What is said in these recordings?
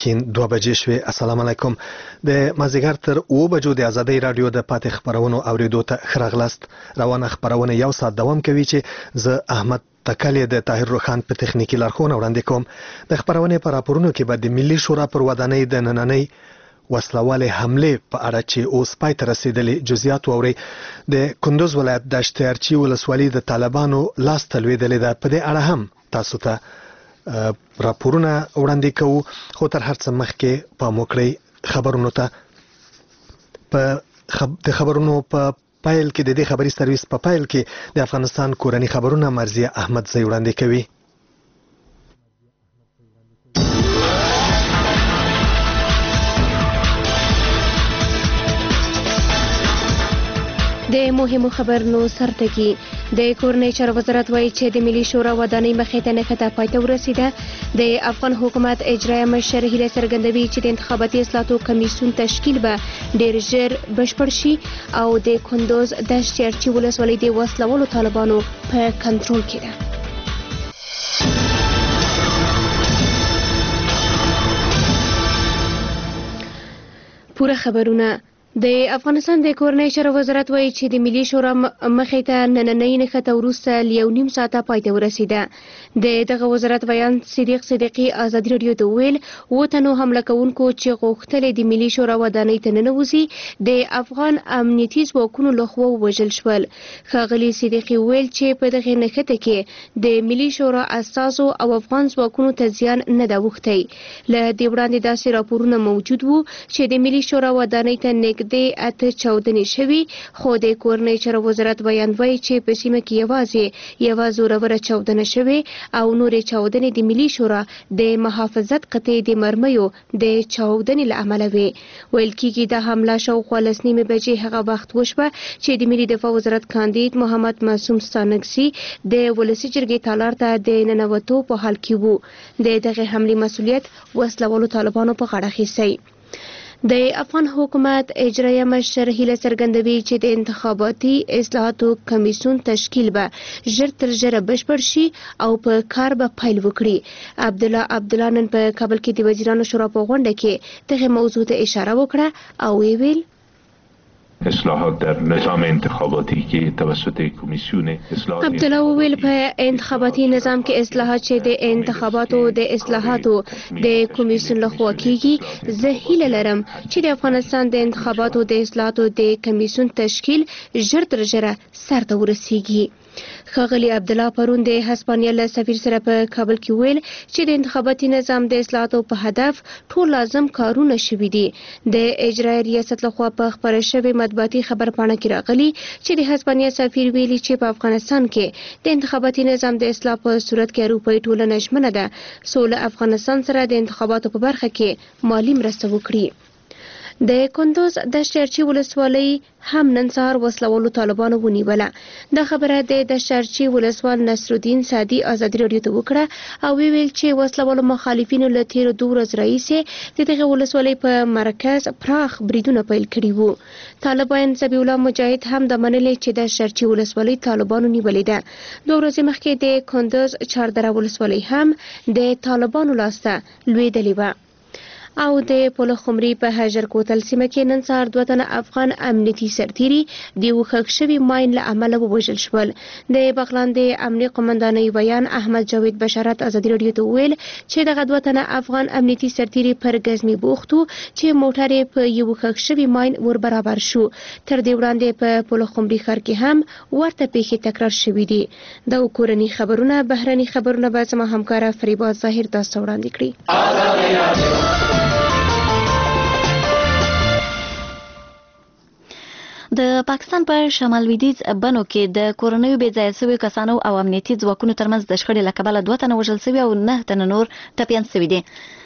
کین 2 بجې شوې. السلام علیکم. د مازیګر تر 2 بجو د ازادۍ رادیو د پاتې خبرونو اوریدو ته ښه راغلاست. روانه خبرونه یو ساعت دوام کوي چې زه احمد تکلی د طاهر روخان په تخنیکی لارښوونه وړاندې کوم. د خبرونې په راپورونو کې به د ملي شورا پر ودانۍ د نننۍ وسلوالې حمله په اړه چې اوس پای ته رسیدلې جزئیات واوري. د کندوز ولایت د اشتیارچی ولسوالۍ د طالبانو لاس ته لوېدلې ده. په دې اړه هم تاسو ته راپورونه وړاندې کوو، خو تر هر څه مخکې پام وکړئ خبرونو ته. د خبرونو په پایل کې د دې خبري سرویس په پایل کې د افغانستان کورنی خبرونه مرزیه احمدزی وړاندې کوي. د مهمو خبرونو سرټکی. د کورنۍ چارو وزارت وایي چې د ملي شورا ودانۍ مخې ته نښته پای ته ورسیده. د افغان حکومت اجرایه مشر هیله څرګندوي چې د انتخاباتي اصلاحاتو کمیسیون تشکیل به ډیر ژر بشپړ شي او د کندوز د اشتیارچی ولسوالۍ د وسلوالو طالبانو په کنټرول کې ده. پوره خبرونه. د افغانستان د کورنۍ چارو وزارت وایي چې د ملي شورا مخې ته نننۍ نښته وروسته له 1.5 ساعته پای ته ورسیده. د دغه وزارت بیان صدیق صدیقي ازادي راډیو ته وویل 7 تنو حمله کوونکو چې غوښتل د ملي شورا ودانۍ ته ننوځي د افغان امنیتي ځواکونو لخوا ووژل شول. ښاغلي صدیقي وویل چې په دغه نښته کې د ملي شورا اساسو او افغان ځواکونو ته زیان نه ده اوښتی. له دې وړاندې داسې راپورونه موجود وو چې د ملي شورا ودانۍ ته د 8 چاودنې شوي، خو د کورنۍ چارو وزارت بیان وایي چې په سیمه کې یوازې یوه زوروره چاودنه شوې او نورې چاودنې د ملي شورا د محافظت قطعې د مرمیو د چاودنې له امله وې. ویل کېږي دا حمله شاوخوا 9:30 بجې هغه وخت وشوه چې د ملي دفاع وزارت کاندید محمد معصوم ستانکزي د ولسي جرګې تالار ته د ننوتو په حال کې وو. د دغه حملې مسؤلیت وسلوالو طالبانو په غاړه اخیستی. د افغان حکومت اجرایه مشر هیله څرګندوي چې د انتخاباتي اصلاحاتو کمیسیون تشکیل به ژر تر ژره بشپړ شي او په کار به پیل وکړي. عبدالله نن په کابل کې د وزیرانو شورا په غونډه کې دغه موضوع ته اشاره وکړه او ویل اصلاحات در نظام انتخاباتی که توسط کمیسیون اصلاحات عبدالله وویل په انتخاباتي نظام کې اصلاحات چې د انتخاباتو د اصلاحاتو د کمیسیون لخوا کیږي، زه هیله لرم چې د افغانستان د انتخاباتو د اصلاحاتو د کمیسیون تشکیل ژر تر ژره سرته ورسیږي. ښاغلي عبدالله پرون د هسپانیا له سفیر سره په کابل کې ویل چې د انتخاباتي نظام د اصلاحاتو په هدف ټول لازم کارونه شوي دي. د اجرایي ریاست لخوا په خپره شوې مطبوعاتي خبرپاڼه کې راغلي چې د هسپانیا سفیر ویلي چې په افغانستان کې د انتخاباتي نظام د اصلاح په صورت کې اروپایي ټولنه ژمنه ده څو له افغانستان سره د انتخاباتو په برخه کې مالي مرسته وکړي. د کندوز د اشتیارچی ولسوالۍ هم نن سهار وسلوالو طالبانو ونیوله. دا خبره د اشتیارچی ولسوال نصرالدین سعدي ازادي راډیو ته وکړه او ویل چې وسلوالو مخالفینو له تیرو 2 ورځو راهیسې د دغه ولسوالۍ په مرکز پراخ بریدونه پیل کړي وو. طالبان ذبیح الله مجاهد هم د منلې چې د اشتیارچی ولسوالۍ طالبانو نیولې ده. 2 ورځې مخکې د کندوز چاردره ولسوالۍ هم د طالبانو لاسته لوېدلې وه. او د پل خمري په هجر کوتل سیمه کې نن سهار 2 تنه افغان امنیتي سرتیري د یو ښخ شوي ماین له امله ووژل شول. د بغلان د امنیه قمندانۍ ویان احمد جاوید بشارت ازادي راډیو ته وویل چې دغه 2 تنه افغان امنیتي سرتیري پر ګزمې بوخت وو چې موټر یې په یو ښخ شوي ماین ور برابر شو. تر دې وړاندې په پل خمري ښار کې هم ورته پیښې تکرار شوي دي. دا کورني خبرونه. بهرني خبرونه به زما همکاره فریبا ظاهر تاسو وړاندې کړي. د پاکستان په شمال لویدیځ بنو کې د کورنیو بې ځایه شویو کسانو او امنیتي ځواکونو ترمنځ د شخړې له کبله 2 تنه وژل شوي او 9 تنه نور ټپیان شوي دي.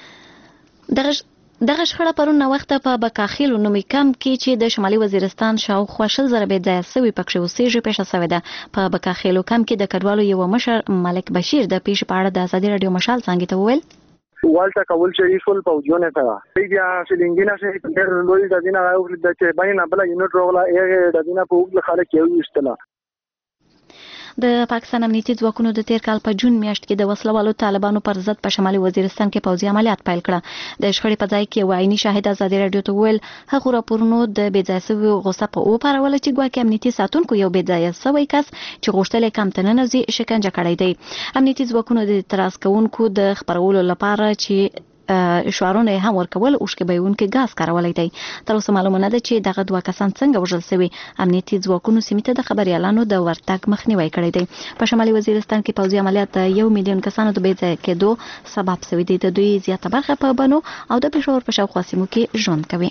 دغه شخړه پرون ناوخته په بکاخیلو نومي کمپ کې چې د شمالي وزیرستان شاوخوا 10,000 بې ځایه شوي پکښې اوسېږي پیښه شوې ده. په بکاخیلو کمپ کې د کډوالو یو مشر ملک بشیر د پیښې په اړه د ازادي راډیو مشال څانګې ته وویل والتا کول شریف الفوجونه ته بیا سلینګینا چې ډېر لوی د دینه راوړل چې باندې نه بل یونټ روغلا یې د دینه په وګړه خلک یو استلا. د پاکستان امنیتي ځواکونو د تیر کال په جون میاشت کې د وسلوالو طالبانو پر ضد په شمالي وزیرستان کې پوځي عملیات پیل کړه. د شخړې په ځای کې یو عیني شاهد ازادي رادیو ته ویل هغه راپورونو د بېځایه سوي غوسه په اوپارول چې ګواکې امنیتي ساتونکو یو بېځایه سوی کس چې غوښتل یې کم تننوځي شکنجه کړی دی. امنیتي ځواکونو د اعتراض کوونکو د خبرولو لپاره چې شعارونه هم ورکول اوښکې بهیونکي ګاز کارولای دی. تر اوسه معلومه نه ده چې دغه دوه کسان څنګه وژل شوي. امنیتي ځواکونو سیمې ته د خبريالانو د ورتګ مخنیوي کړی دی. په شمالي وزیرستان کې پوځي عملیات د 1 میلیون کسانو د بېځایه کېدو سبب شوي دي. د دوی زیاته برخه په بنو او د پېښور په شاوخوا سیمو کې ژوند کوي.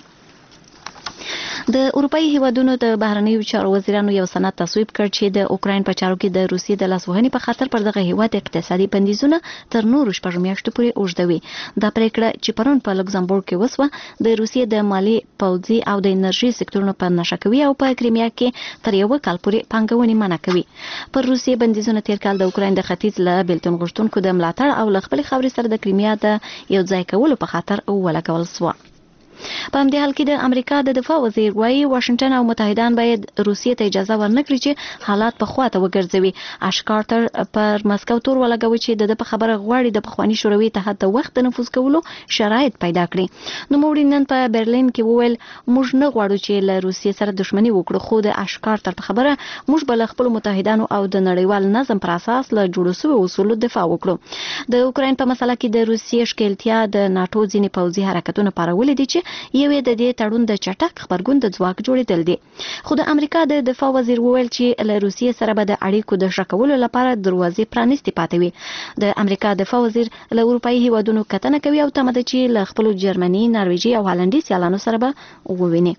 د اروپאי هیوادونو د بهرنیو چارو وزیرانو یو سند تصویب کړ چې د اوکراین په چارو کې د روسیې د لاسوهنې په خاطر پر دغه هیواد اقتصادي بندیزونه تر نورو 6 میاشتو پورې اوږدوي. دا پریکړه چې پرون په لوکزامبورګ کې وسوه د روسیې د مالی پوځي او د انرژي سکتورونو په نشه کوي او په کریمیا کې تر یو کال پورې پانګونې منع کوي. پر روسیې بندیزونه تیر کال د اوکراین د ختیځ له بیلتون غوښتونکو د ملاتړ او ل خپل خاورې سره د کریمیا د یو ځای کولو په خاطر ولګول شو. په همدې حال کې د امریکا د دفاع وزیر وايي واشنگټن او متحدان باید روسیې ته اجازه ورنکړي چې حالات په خواته وګرځوي. آش کارتر پر مسکو تور ولګوي چې د په خبره غواړي د پخوانی شوروي اتحاد د وخت د نفوذ کولو شرایط پیدا کړي. نو موږ نن په برلین کې وویل موږ نه غواړو چې له روسیې سره دښمنی وکړو، خو د آش کارتر په خبره موږ بل خپل متحدانو او د نړیوال نظم پر اساس له جوړو شویو اصولو دفاع وکړو. د اوکراین په مسله کې د روسیې ښکېلتیا د ناتو ځینې پوځي حرکتونه پارولې دي چې یوې د دې تړون د چټک خبرګون د ځواک جوړېدل دي. خو د امریکا د دفاع وزیر وویل چې له روسیې سره به د اړیکو د ښه کولو لپاره دروازې پرانیستې پاتې وي. د امریکا دفاع وزیر له اروپאי هیوادونو کتنه کوي او تمه ده چې له خپلو جرمني، نرویجي او هالندي سیالانو سره به وویني.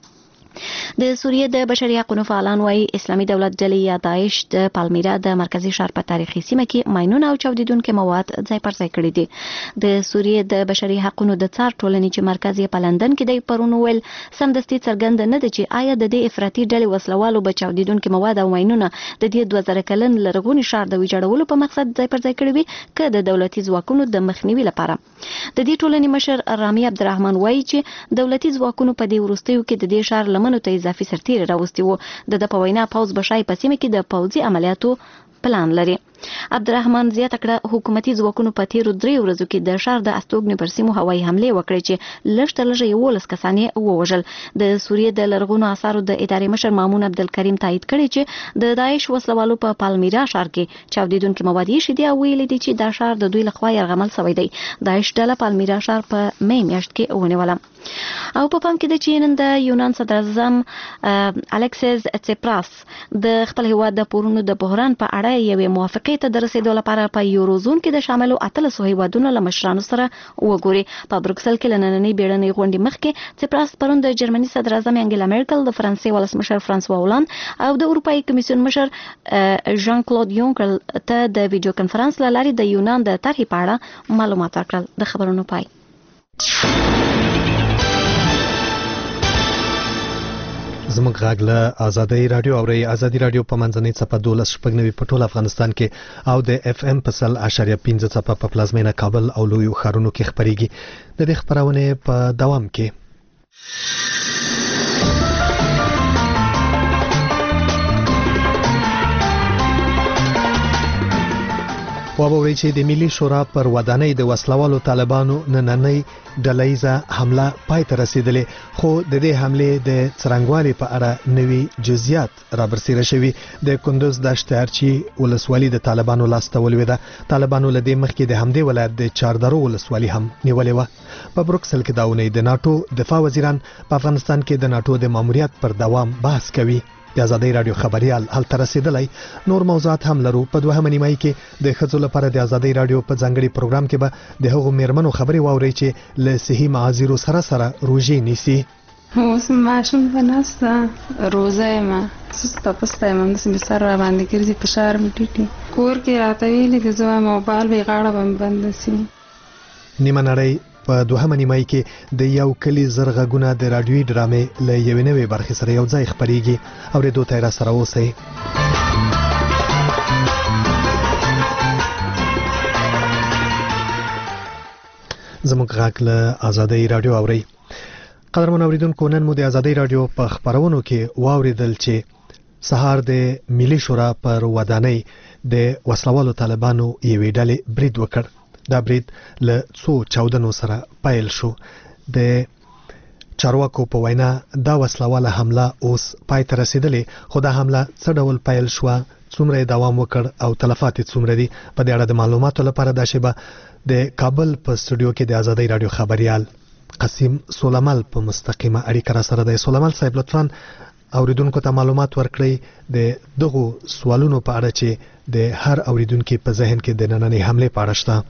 د سوریې د بشري حقوقو فعالان وايي اسلامي دولت ډلې یا داعش د پالمیرا د مرکزی ښار په تاریخي سیمه کې ماینونه او چاودیدونکي مواد ځای پر ځای کړي دي. د سوریې د بشري حقوقو د څار ټولنې چې مرکز یې په لندن کې دی پرون ویل سمدستي څرګند نه ده چې آیا د دې افراطي ډلې وسلوالو به چاودیدونکي مواد او ماینونه د دې 2000 کلن لرغوني ښار د ویجاړولو په مقصد ځای پر ځای کړي وي که د دولتي ځواکونو د مخنیوي لپاره. د دې ټولنې مشر رامي عبدالرحمن وايي چې دولتي ځواکونو په دې وروستیو کې د دې ښار لمنو ته اضافي سرتیري راوستي وو. د په وینا پوځ بشای په سیمه کې د پوځي عملیاتو پلان لري. عبدالرحمن زیاته کړه حکومتي ځواکونو په تیرو 3 ورځو کې د ښار د استوګنې پر سیمو هوایي حملې وکړې چې لږ تر لږه 11 کسان یې ووژل. د سوریې د لرغونو آثارو د ادارې مشر مامون عبدالکریم تایید کړی چې د داعش وسلوالو په پالمیرا ښار کې چاودیدونکي مواد یې شدي او ویلي دي چې دا ښار د دوی لخوا یرغمل شوی دی. داعش ډله پالمیرا ښار په مې میاشت کې ونیوله. او په پام کې د چین د یونان صدر اعظم الکسیس تسپراس د خپل هیواد د پورونو د بحران په اړه یوې موافقې ته د رسیدو لپاره په یوروزون کې د شاملو 13 هیوادونو له مشرانو سره وګوري. په بروکسل کې لنننۍ بیړنۍ غونډې مخکې تسپراس پرون د جرمني صدر اعظم انګلا مرکل، د فرانسې ولسمشر فرانسوا هولند او د اروپאי کمیسیون مشر ژان کلود یونکر ته د ویډیو کنفرانس له لارې د یونان د طرحې په اړه معلومات ورکړل. د خبرونو پای. زموږ غږ له آزادۍ رادیو او آزادۍ رادیو په منځنۍ څپه 12.9 په ټول افغانستان کې او د اف ام په 100.5 څپه په پلازمینه کابل او لویو ښارونو کې خبريږي. د دې خبرونه په دوام کې وابوري چې د ملي شورا پر ودانۍ د وسلوالو طالبانو نننۍ ډلهیزه حمله پای ته رسیدلې، خو د دې حملې د څرنګوالي په اړه نوي جزئیات رابرسیره شوي. د کندوز د اشتهارچی ولسوالۍ د طالبانو لاسته ولوېده. طالبانو له دې مخکې د همدې ولایت د چاردرو ولسوالۍ هم نیولې وه. په بروکسل کې دا اونۍ د ناتو دفاع وزیران په افغانستان کې د ناتو د ماموریت پر دوام بحث کوي. د آزادۍ رادیو خبريال هلته رسیدلی. نور موضوعات هم لرو. په دوهمه نیمایي کې د ښځو لپاره د آزادۍ رادیو په ځانګړي پروګرام کې به د هغو میرمنو خبرې واورئ چې له صحي معاذیرو سره روژې نیسي. اوس ماشوم په ناسته روزه یم، سسته پسته یم، همداسې مې سر راباندې ګرځي، فشار مې ټیټ وي. کور کې راته ویلي دي زه وایم موبایل به یې غاړه به مې بنده سي. نیمه نړۍ په دوهمه نیمایي کې د یو کلي زر غږونه د رادیوي ډرامې له یوې نوې برخې سره یو ځای خپرېږي. اورېدو ته یې راسره اوسئ. زموږ غږ له آزادۍ رادیو اورئ. قدرمن اوریدونکو، نن مو د آزادۍ رادیو په خبرونو کې واوریدل چې سهار د ملي شورا پر ودانۍ د وسلوالو طالبانو یوې ډلې برید وکړ. دا برید له څو چاودنو سره پیل شو. د چارواکو په وینا دا وسلواله حمله اوس پای ته رسیدلې، خو دا حمله څه ډول پیل شوه، څومره دوام وکړ او تلفات څومره دي، په دې اړه د معلوماتو لپاره دا شیبه د کابل په استودیو کې د آزادۍ رادیو خبريال قاسم سولمل په مستقیمه اړیکه را سره دی. سولمل صاحب لطفاً اوریدونکو ته معلومات ورکړئ د دغو سوالونو په اړه چې د هر اوریدونکو په ذهن کې د نننۍ حمله په اړه شته.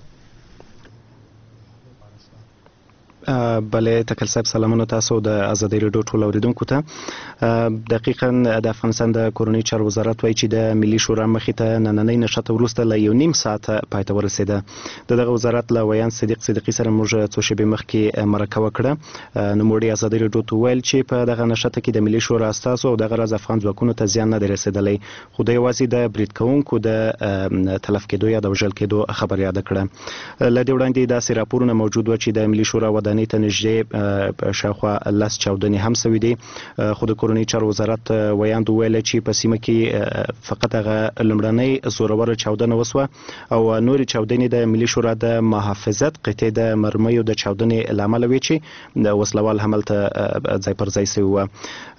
بله تکل صاحب سلامونه تاسو د آزادۍ رادیو ټول اوریدونکو ته. دقیقاً د افغانستان د کورنۍ چارو وزارت وایي چې د ملي شورا مخې ته نننۍ نشته وروسته له 1.5 ساعته پای ته ورسېده. دغه وزارت له ویان صدیق صدیقي سره موږ څو شېبې مخکې مرکه وکړه. نوموړي آزادۍ رادیو ته ویل چې په دغه نشته کې د ملي شورا استازو او دغه راز افغان ځواکونو ته زیان نه دی رسېدلی، خو د یوازې د برید کوونکو د تلف کېدو یا د وژل کېدو خبر یاده کړه. له دې وړاندې داسې راپورونه موجود و چې د ملي شورا ودانۍ ته نږدې شاوخوا 10 چاودنې هم شوې دي، خو د کورنۍ چارو وزارت ویاند ویل چې په سیمه کې فقط هغه لومړنۍ زوروره چاودنه وسوه او نورې چاودنې د ملي شورا د محافظت قطعې د مرمیو د چاودنې لامل وي چې د وسلوال حمل ته ځای پر ځای شوی و.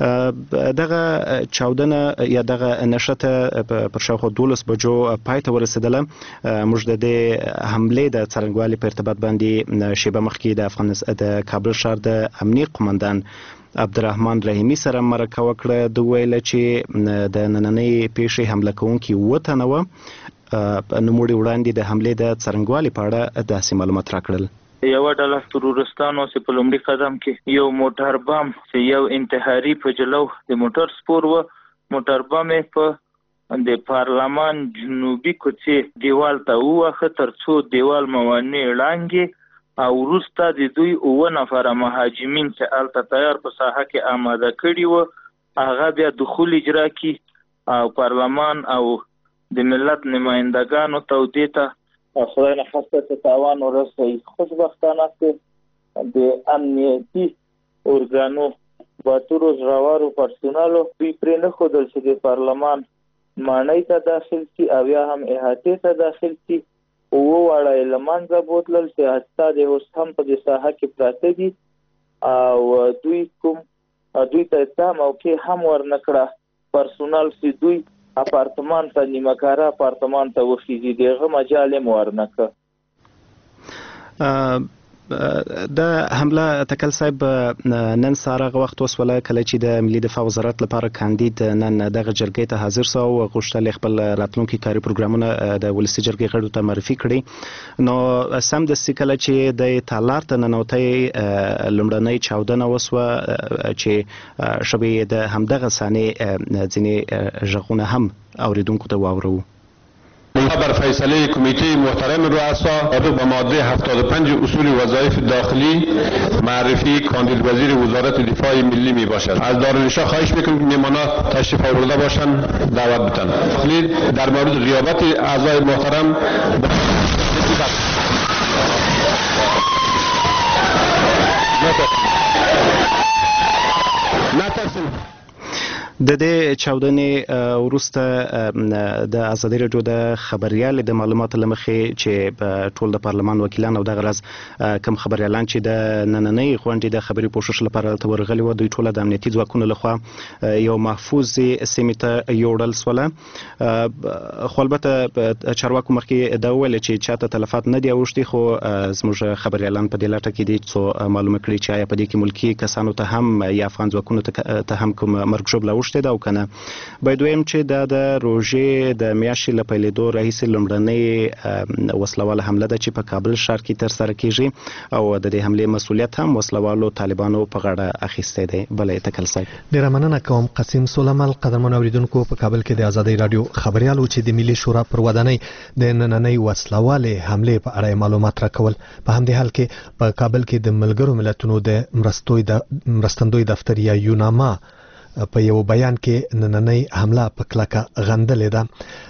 دغه چاودنه یا دغه نشته پر شاوخوا 12 بجو پای ته ورسېدله. موږ د دې حملې د څرنګوالي په ارتباط باندې شیبه مخکې د افغانستان د کابل ښار د امنیه قومندان عبدالرحمن رحیمی سره مرکه وکړه. د ویل چې د نننۍ پیښې حمله کوونکي 7 تنه وه. نوموړي وړاندې د حملې د څرنګوالي په اړه داسې معلومات راکړل. یو ډله ترورستانو چې په لومړي قدم کې یو موټر بم چې یو انتحاري په جلو د موټر سپور و، موټر بم په د پارلمان جنوبي کوڅې دیوال ته وواهه ترڅو دیوال موانع ړانګې او وروسته د دوی 9 نفره مهاجمین چې هلته تیار په ساحه کې آماده کړي وو هغه بیا دخول اجرا کړي او پارلمان او د ملت نمایندګانو ته دې ته خدای نخواسته چې تاوان ورسوي. خوشبختانه چې د امنیتي ارګانو باتورو زړورو پرسونالو دوی پرې نه ښودل چې د پارلمان ماڼۍ ته داخل شي او یا هم احاطې ته داخل شي. واړه له منځه بوتلل چې حتی د اوس هم په دې ساحه کې پراته دي او دوی ته ته موقع هم ورنکړه پرسونال چې دوی اپارتمان ته نیمه کاره اپارتمان ته وخیږي دغه مجال هم ورنکړه. د حمله تکل صاحب نن ساره وخت وسوله کله چې د ملي دفاع وزارت لپاره کاندید نن دغه جرګې ته حاضر شو او غوښتل خپل راتلونکي کاري پروګرامونه د ولسي جرګې غړو ته معرفي کړي. نو سم د کله چې د تالار ته ننوتې لومړنۍ چاودنه وسوه چې شبې د همدغه ثانیې ځینې ژغونه هم اوریدونکو ته واورو. بر فیصله کمیته محترم رؤسا مطابق به ماده 75 اصول وظایف داخلی معرفی کاندید وزیر وزارت دفاع ملی می باشد. از دارالانشا خواهش میکنم که مهمانان تشریف آورده باشند دعوت بتن. در مورد غیابت اعضای محترم د دې چاودنې وروسته د آزادۍ رادیو د خبريال د معلوماتو لمخې چې ټول د پارلمان وکیلان او دغه راز کم خبريالان چې د نننۍ غونډې د خبري پوښښ لپاره ته ورغلي و دوی ټول د امنیتي ځواکونو لخوا یو محفوظ سیمه ته یوړل سوله. خو البته چارواکو مخکې دا ویل چې چاته تلفات نه دی اوښتي، خو زموږ خبريالان په دې لټه کې دي څو معلومه کړي چې آیا په دې کې ملکی کسانو ته هم یا افغان ځواکونو ته هم کوم مرګ ژوبله اوښتې ده او کنه. باید ویم چې د روژې د میاشتې له پیلېدو راهیسې لومړنۍ وسلواله حمله ده چې په کابل ښار کې ترسره کیږي او د دې حملې مسؤلیت هم وسلوالو طالبانو په غاړه اخیستی دی. بلې تکل صاحب ډیره مننه کوم قاسم سولمل. قدرمن اوریدونکو په کابل کې د آزادۍ رادیو خبريالو چې د ملي شورا پر ودانۍ د نننۍ وسلواله حملې په اړه معلومات راکول. په همدې حال کې په کابل کې د ملګرو ملتونو د مرستندوی دفتر یا یوناما په یو بیان کې نننۍ حمله په کلکه غندلې ده.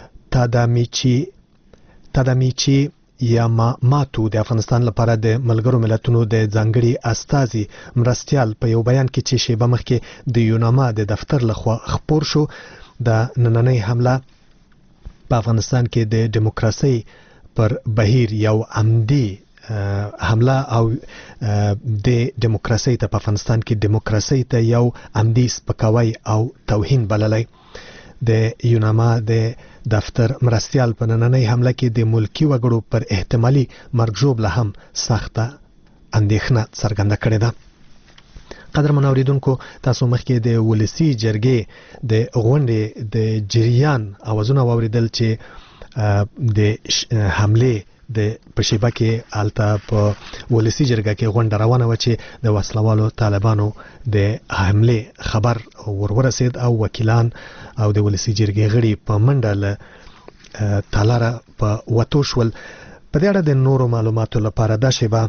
تادامیچی یاماماتو د افغانستان لپاره د ملګرو ملتونو د ځانګړي استازي مرستيال په یو بیان کې چې شیبه مخکې د یوناما د دفتر لخوا خپور شو د نننۍ حمله په افغانستان کې د دیموکراسي پر بهیر یو عمدي حمله او د دیموکراسي ته په افغانستان کې دیموکراسي ته یو عمدي سپکاوی او توهین بللی. د یوناما د دفتر مرستیال په نننۍ حمله کې د ملکی وګړو پر احتمالي مرګ ژوبله هم سخته اندېښنه څرګنده کړې ده. قدرمن اوریدونکو، تاسو مخکې د ولسی جرګې د غونډې د جریان اوازونه واوریدل چې د حمله د پښیبه کې الته په ولسی جرګه کې غونډه روانه و چې د وسلوالو طالبانو د حمله خبر ورورسید او وکیلان او د ولسی جرګې غړي په منډه له تالاره په وتو شول. په دې اړه د نورو معلوماتو لپاره دا شیبه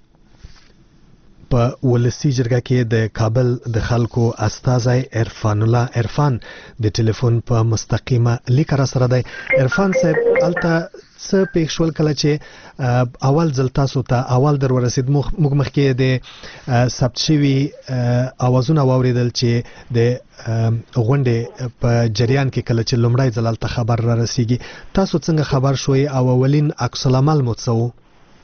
په ولسی جرګه کې د کابل د خلکو استازی عرفان د ټلیفون په مستقیمه لیک را سره دی. عرفان صاحب، الته څه پېښ شول کله چې اول ځل تاسو ته اول در ورسید؟ موږ مخکې د ثبت شوي اوازونه واوریدل چې د غونډې په جریان کې کله چې لومړی ځل الته خبر را رسیږي، تاسو څنګه خبر شوي او اولین عکس العمل مو څه و؟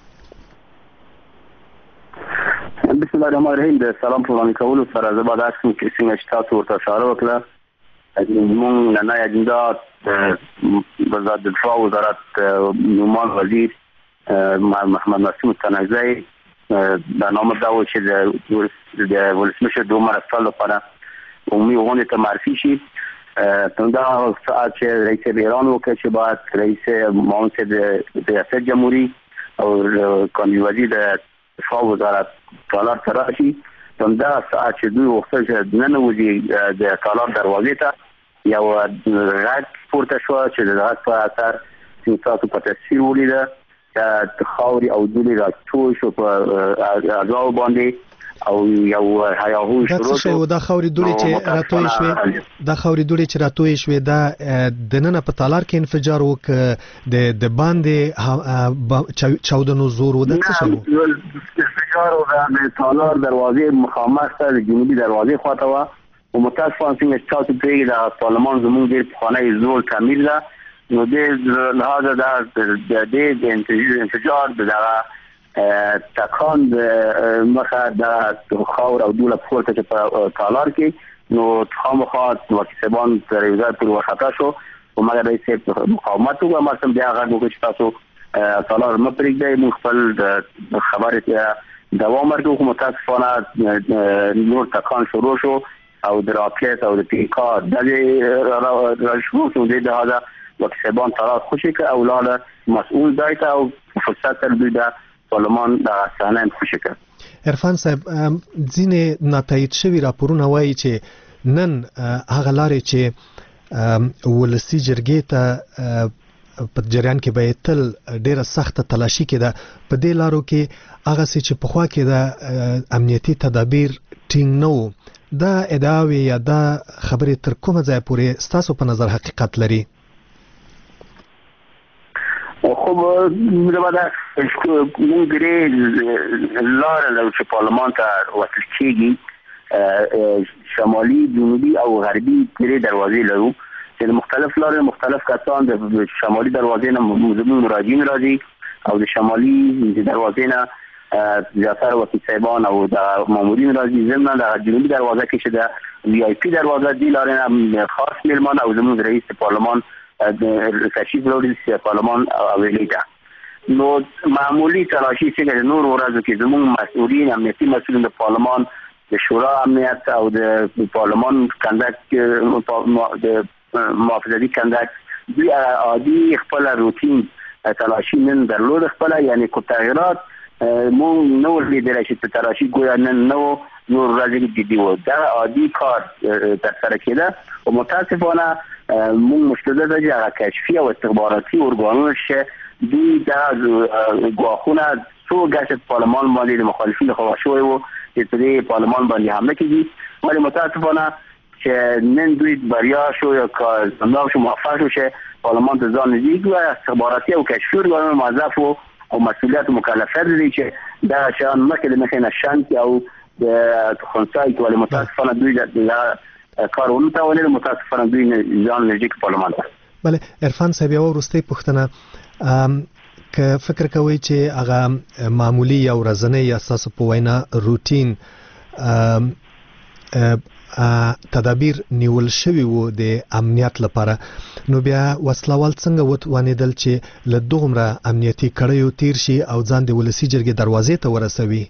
بسم الله الرحمن الرحیم. د سلام په وړاندې کولو سره زه به دا کوم چې څنګه چې تاسو ورته اشاره وکړه، زموږ نننۍ اجنډا د وزارت دفاع وزارت نومان وزیر محمد مسعود تنگزی د نامه دا و چې د ولسمشر د عمر افضل لپاره عمومي غونډې ته معرفي شي. دا ساعت چې رئیس ایران وکړ چې باید رئیس معاون صاحب د ریاست جمهوری او کاندید وزیر د دفاع وزارت تالار ته راشي. دا ساعت چې دوی وغوښتل چې ننوځي د تالار دروازې ته، یو غږ پورته شو چې د غږ په اثر چې تاسو په تصویر ولیده چې خاورې او دوړې راټول شو په اعضاو باندې او یو هیاهو شروع شو. دا خاورې دوړې چې راتوی شوې، دا خاورې دوړې چې راتوی شوې دا د نن په تالار کې انفجار وک د باندې چاودنو زور و. د څه شو انفجار و د تالار دروازې مخامخ ته د جنوبي دروازې خواته و او متاسفانه څنګه چې تاسو پرېږدي د پارلمان زموږ ډېر پخوانی زوړ تعمیر ده، نو د لحاظه د انفجار د دغه تکان د مخه د خاور او دوله پورته چې په تالار کې، نو خامخا وکیلان تر یو ځای پورې وخطا شو او مګر رئیس مقاومت وکړ. ما سم بیا غږ وکړ چې تاسو تالار مه پرېږدئ، موږ خپل خبرې ته دوام ورکړو. خو متاسفانه نور تکان شروع شو او د راکټ او د پیکا ډلې راشو، نو د لحاظه وکیلان تالار خوشي کړ او لاړه مسؤول ځای ته او فرصت تر دوی د پارلمان د صحنه خوشي کړ. عرفان صاحب، ځینې ناتایید شوي راپورونه وایي چې نن هغه لارې چې ولسی جرګې ته په جریان کې به تل ډیره سخته تلاشي کېده، په دې لارو کې هغه څه چې پخوا کې د امنیتي تدابیر ټینګ نه وو، دا ادعاوې یا دا خبرې تر کومه ځای پورې ستاسو په نظر حقیقت لري؟ خب زباده مونږ درې لارې لرو چې پارلمان ته وصل کېږي، شمالي، جنوبي او غربي درې دروازې لرو چې د مختلف لارې مختلف کسان د شمالي دروازې نه زموږ مراجعین راځي او د شمالي دروازې نه زیاتره وکیل صاحبان او د مامورین راځي. ضمن د جنوبي دروازه کې چې د وی آی پی دروازه دی لارې نه خاص میلمان او زموږ رئیس پارلمان د تشریف لرونکي پارلمان اولی ده. نو معمولی تلاشی چې د نور ورځو کې زموږ مسؤلین امنیتي مسؤلین د پارلمان د شورا امنیت او د پارلمان کندک د محافظتي کندک دوی عادي خپل روتین تلاشی نن درلود خپل، یعنی کو تغیرات مو نو لیدل چې په تلاشی ګویا نن نو نور راځي جدي و. دا عادي کار تر سره کېده او متاسفانه مون مشکل ده چې کشفی او استخباراتي ارګانونه چې دوی د ګواښونه څو ګټه پارلمان باندې د مخالفینو خوا شوی وو چې په پارلمان باندې حمله کیږي، ولی متاسفانه چې نن دوی بریا شو یا کار زموږ شو موفق شو چې پارلمان ته ځان نزدیک و. استخباراتي او کشفی ارګانونه موظف او مسئولیت مکلفه دي چې دا شان مکه د مخینه شانتي او د خنثای کې، ولی متاسفانه دوی د کار ونه توانید متاسفانه دوی ځان نزدیک پارلمان ته. بله عرفان صاحب یو وروستۍ پوښتنه که فکر کوي چې هغه معمولی یا ورځنی یا اساسو په وینا روټین تدابیر نیول شوی وو د امنیت لپاره نو بیا وسلوال څنګه وتوانیدل چې له دومره امنیتي کړیو تیر شي او ځان د ولسی جرګې دروازې ته ورسوي؟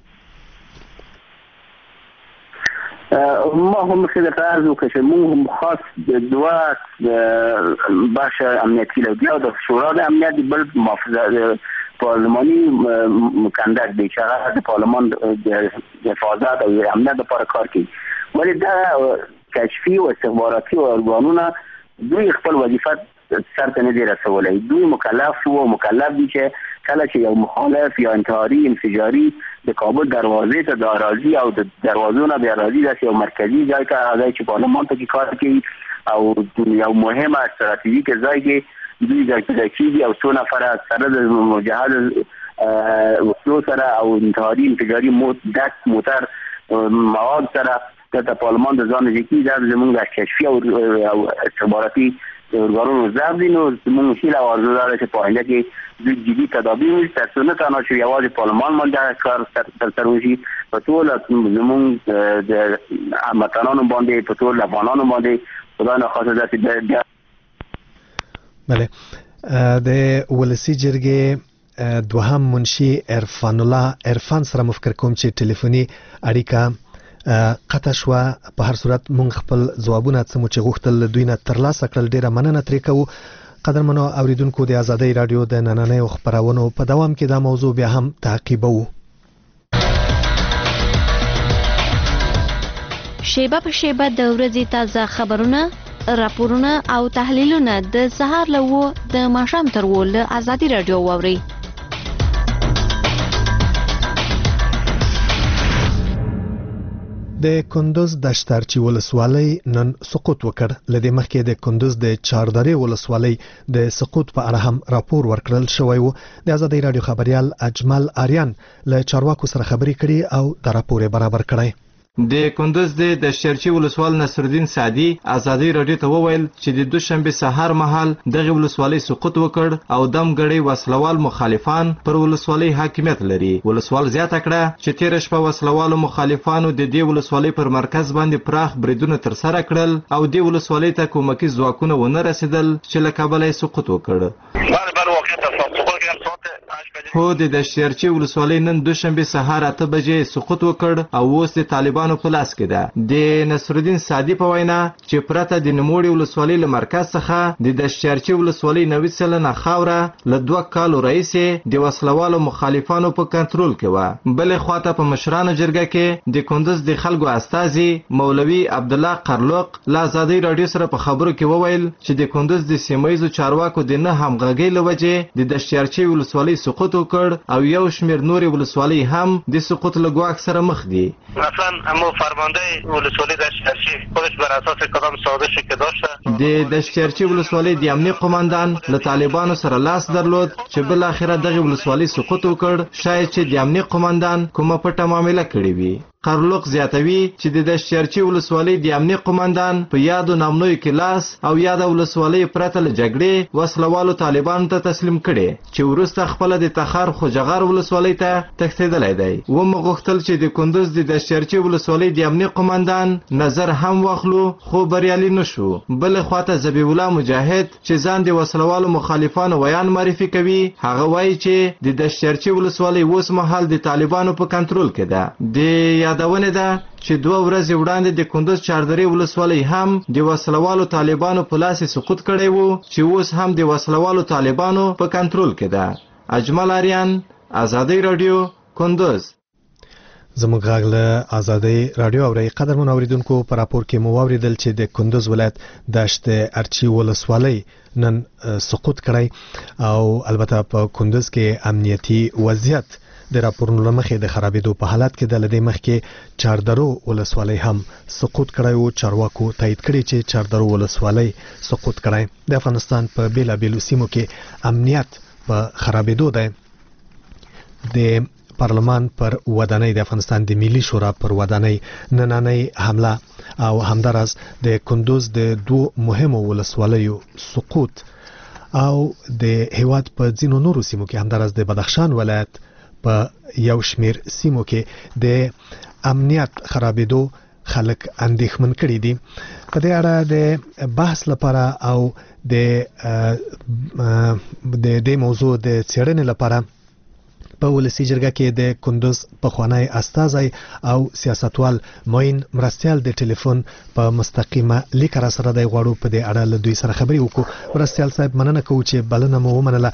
ما هم خیلی عرض وکړم چې موږ هم خاص دوه بخش امنیتي لرو د شورا د امنیت بل محافظه پارلمانی مکندک دی چې هغه د پارلمان د حفاظت او امنیت لپاره کار کوي ولی دا کشفي او استخباراتي ارګانونه دوی خپل وظیفه سرته نه دي رسولای. دوی مکلف دي چې کله چې یو مخالف یا انتحاري انفجاري د کابل دروازې ته د اراضي او د دروازو نه د اراضي داسې یو مرکزي ځای ته هغه چې پارلمان ته کار کوي او یو مهمه استراتیژیک ځای کې دوی ځای پیدا کېږي او څو نفره سره د مجهز وسلو سره او انتحاري انفجاري موټر مواد سره د پارلمان د ځان نزدیکي دا زموږ د کشفي او استخباراتي ارګانونو ضعف دي. نو زموږ هیله او آرزو دا ده چې په آینده کې دوی جدي تدابیر ونیسي تر څو نه تنها چې یوازې پارلمان باندې کار ترسره وشي په ټول زموږ د هموطنانو باندې په ټول افغانانو باندې خدای نخواسته داسې بیا. بله د ولسی جرګې دوهم منشي عرفان سره مفکر کوم چې ټلیفوني اړیکه قطع شو. په هر صورت مونږ خپل ځوابونه څه چې غوښتل دوی نه ترلاسه کړل ډیره مننه ترې کوو. قدرمنو اوریدونکو د آزادۍ رادیو د نننیو خبرونو په دوام کې دا موضوع بیا هم تعقیبوو. شیبه په شیبه د ورځې تازه خبرونه راپورونه او تحلیلونه د سهار له 9 د ماښام تر 10 له آزادۍ رادیو واورئ. د کندوز د شترچی ولسوالۍ نن سقوط وکړ. لدې مخکې د کندوز د چاردرې ولسوالۍ د سقوط په اړه هم راپور ورکړل شوی و. د آزادۍ رادیو خبريال اجمل آریان له چارواکو سره خبرې کړي او د راپور برابر کړی. د کندوز د دشترچی ولسوال نصرالدین سعدی آزادۍ رادیو ته وویل چې د دوشنبه سهار مهال دغه ولسوالۍ سقوط وکړ او دمګړی وسلوال مخالفان پر ولسوالۍ حاکمیت لري. ولسوال زیاته کړه چې تیر شپه وسلوالو مخالفانو د دې ولسوالۍ پر مرکز باندې پراخ بریدونه تر سره کړل او د ولسوالۍ ته کومکی ځواکونه ونه رسیدل چې له کابل سقوط وکړ. هو د دشترچی ولسوالۍ نن دوشنبه سهار 8 بجې سقوط وکړ او اوس د طالبانو په لاس کې ده. د نصرالدین سعدی په وینا چې پرته د نموړي ولسوالۍ له مرکز څخه د دشترچی ولسوالۍ 90% خاوره له 2 کالو رئیسې د وسلوالو مخالفانو په کنټرول کې و. بل خواته په مشرانو جرګه کې د کندوز د خلکو استازي مولوي عبد الله قرلوق له آزادۍ رادیو سره په خبرو کې وویل چې د کندوز د سیمایي چارواکو د نه همغږۍ لوجه د دشترچی ولسوالۍ سقوط وکړ او یو شمیر نوري ولسوالۍ هم د سقوط له ګواښ سره مخ دي. مثلا اما فرمانده ولسوالی دشترچی خودش بر اساس کدام سازشی که داشته د دشترچی ولسوالی د امنیت قوماندان له طالبانو سره لاس درلود چې بل اخره دغه ولسوالی سقوط وکړ. شاید چې د امنیت قوماندان کومه پټه معامله کړې وي. قرلوق زیاتوي چې د دشترچی ولسوالۍ د امنیت قوماندان په یادو نامنوي کې لاس او یاد ولسوالۍ پرته له جګړې وسلوالو طالبانو ته تسلیم کړي چې ورسته خپل د تخار خوجغار ولسوالۍ ته تښتېدلی دی. ومغوښتل چې د کندوز د دشترچی ولسوالۍ د امنیت قوماندان نظر هم واخلو خو بریالي نشو. بل خواته ذبیح الله مجاهد چې ځان د وسلوالو مخالفانو ویان معرفي کوي هغه وایي چې د دشترچی ولسوالۍ اوس مهال د طالبانو په کنټرول کې ده. د یادونه ده چې 2 ورځې وړاندې د کندوز چاردرې ولسوالۍ هم د وسلوالو طالبانو په لاس سقوط کړی وو چې اوس هم د وسلوالو طالبانو په کنټرول کې ده. اجمل آریان آزادۍ رادیو کندوز. زموږ غږ له آزادۍ رادیو اوري. قدرمن اوریدونکو په راپور کې مو واوریدل چې د کندوز ولایت دشت ارچی ولسوالۍ نن سقوط کړی او البته په کندوز کې امنیتي وضعیت د راپورونو لمخې د خرابېدو په حالت کې د لدې مخکې چاردرو ولسوالۍ هم سقوط کړی او چارواکو تایید کړی چې چاردرو ولسوالۍ سقوط کړی. د افغانستان په بیلابېلو سیمو کې امنیت په خرابېدو دی. د پارلمان پر ودانۍ د افغانستان د ملي شورا پر ودانۍ نننۍ حمله او همدارس د کندوز د دوه مهمو ولسوالیو سقوط او د هیواد په ځینو نورو سیمو کې همدارس د بدخشان ولایت په یو شمیر سیمو کې د امنیت خرابېدو خلک اندېښمن کړي دي. په دې اړه د بحث لپاره او د موضوع د څېړنې لپاره په ولسي جرګه کې د کندوز پخوانی استازی او سیاستوال معین مرستیال د ټلیفون په مستقیمه لیک را سره د غواړو په دې اړه له دوی سره خبرې وکړو. مرستیال صاحب مننه کوم چې بلنه مو ومنله.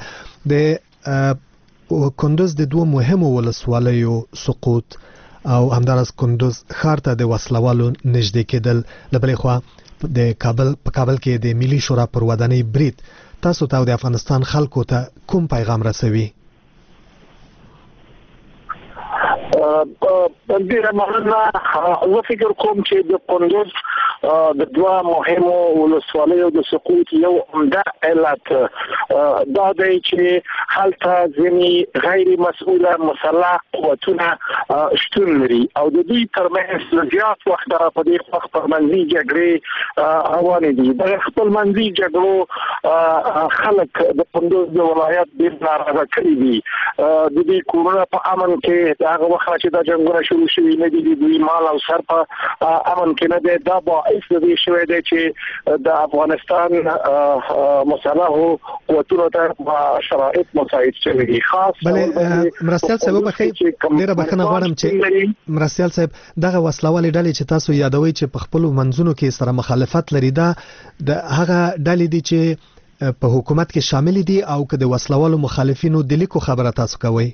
د کندوز د دوه مهمو ولسوالیو سقوط او همدارس کندوز ښار ته د وسلوالو نږدې کېدل، له بلې خوا د کابل کې د ملي شورا پر ودانۍ برید تاسو ته او د افغانستان خلکو ته کوم پیغام رسوي؟ ډیره مننه. زه فکر کوم چې د کندوز د دوه مهمو ولسوالیو د سقوط یو عمده علت دا دی چې هلته ځینې غیر مسؤله مسلح قوتونه شتون لري او د دوی ترمنځ زیات وخت را په دې خپلمنځي جګړې روانې دي. د خپلمنځي جګړو خلک د کندوز د ولایت ډېر ناراضه کړي دي. د دې کورونه په امن کې هغه وخت چې دا جنګونه شروع شوي نه دي، د دوی مال او سر په امن کې نه دی. دا باعث د دې شوی دی چې د افغانستان مسلحو قوتونو ته شرایط مساعد شوي دي. خاص مرستیال صاحب ډېره بخښنه غواړم چې مرستیال صاحب دغه وسلوالې ډلې چې تاسو یادوي چې په خپلو منځونو کې سره مخالفت لري، دا د هغه ډلې دي چې په حکومت کې شامل دي او که د وسلوالو مخالفینو د لیکو خبره تاسو کوئ؟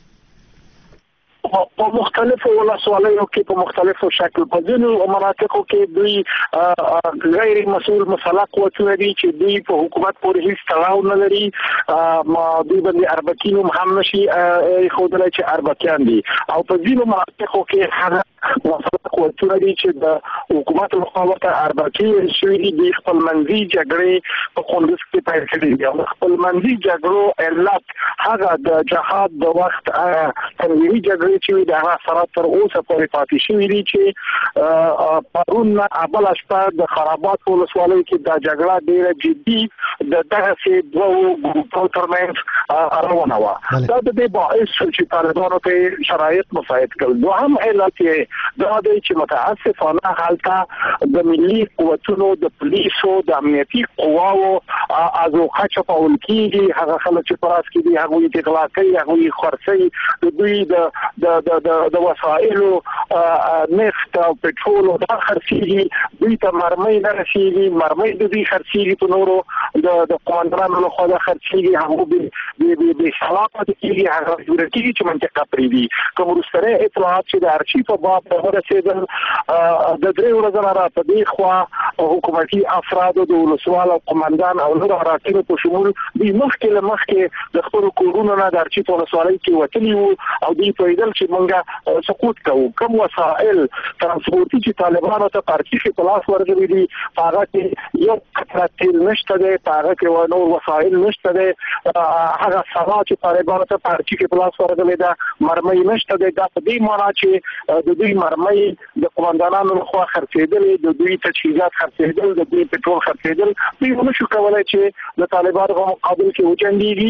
په مختلفو ولسوالیو کې په مختلفو شکل په ځینو مناطقو کې دوی غیر مسؤل مسلح قوتونه دي چې دوی په حکومت پورې هیڅ تړاو نه لري. دوی باندې اربکین هم نشي ښودلی چې اربکیان دي او په ځینو مناطقو کې هغه مسلح قوتونه دي چې د حکومت لخوا ورته اربکي شوي دي. دوی خپلمنځي جګړې په کندوز کې پیل کړي دي او خپلمنځي جګړو علت هغه د جهاد د وخت تنظیمي جګړې چې د هغه سره تر اوسه پورې پاتې شوي دي چې پرون بله شپه د خرابات ولسوالۍ کې دا جګړه ډېره جدي د دغسې دوو ګروپونو ترمنځ روانه وه. دا د دې باعث شو چې طالبانو ته شرایط مساعد کړل. دوهم علت یې دا دی چې متاسفانه هلته د ملي قوتونو د پولیسو د امنیتي قواو ازوقه چپول کېږي. هغه خلک چې په راس کې دي هغوی اغلا کوي، هغوی خرڅوي. د دوی د وسایلو نفت او پټرول دا خرڅېږي، دوی ته مرمۍ نه رسېږي، مرمۍ د دوی خرڅېږي په نورو د قومندانانو لخوا دا خرڅېږي، هغه بې سوا پاتې کېږي، هغه جوړه کېږي چې منطقه پرېږدي. کوم وروستنی اطلاعات چې د ارچي په باب ورسېدل د 3 ورځو نه را په دې خوا حکومتي افرادو د ولسوال او قومندان او نورو حراکینو په شمول دوی مخکې له مخکې د خپلو کورونو نه د ارچي په ولسوالۍ کې وتلي وو او دوی پوهېدل چې مونږه سقوط کوو. کوم وسایل ترانسپورتي چې طالبانو ته پارچي کې په لاس ورغلي دي په هغه کې یو قطره تیل نشته دی، په هغه کې نور وسایل نشته دی. هغه سلا چې طالبانو ته پارچي کې په لاس ورغلې ده مرمۍ نشته دی. دا په دې معنا چې د دوی مرمۍ د قومندانانو لخوا خرڅېدلې، د دوی تجهیزات خرڅېدل، د دوی پټرول خرڅېدل. دوی نشو کولی چې د طالبانو په مقابل کې وجنګېږي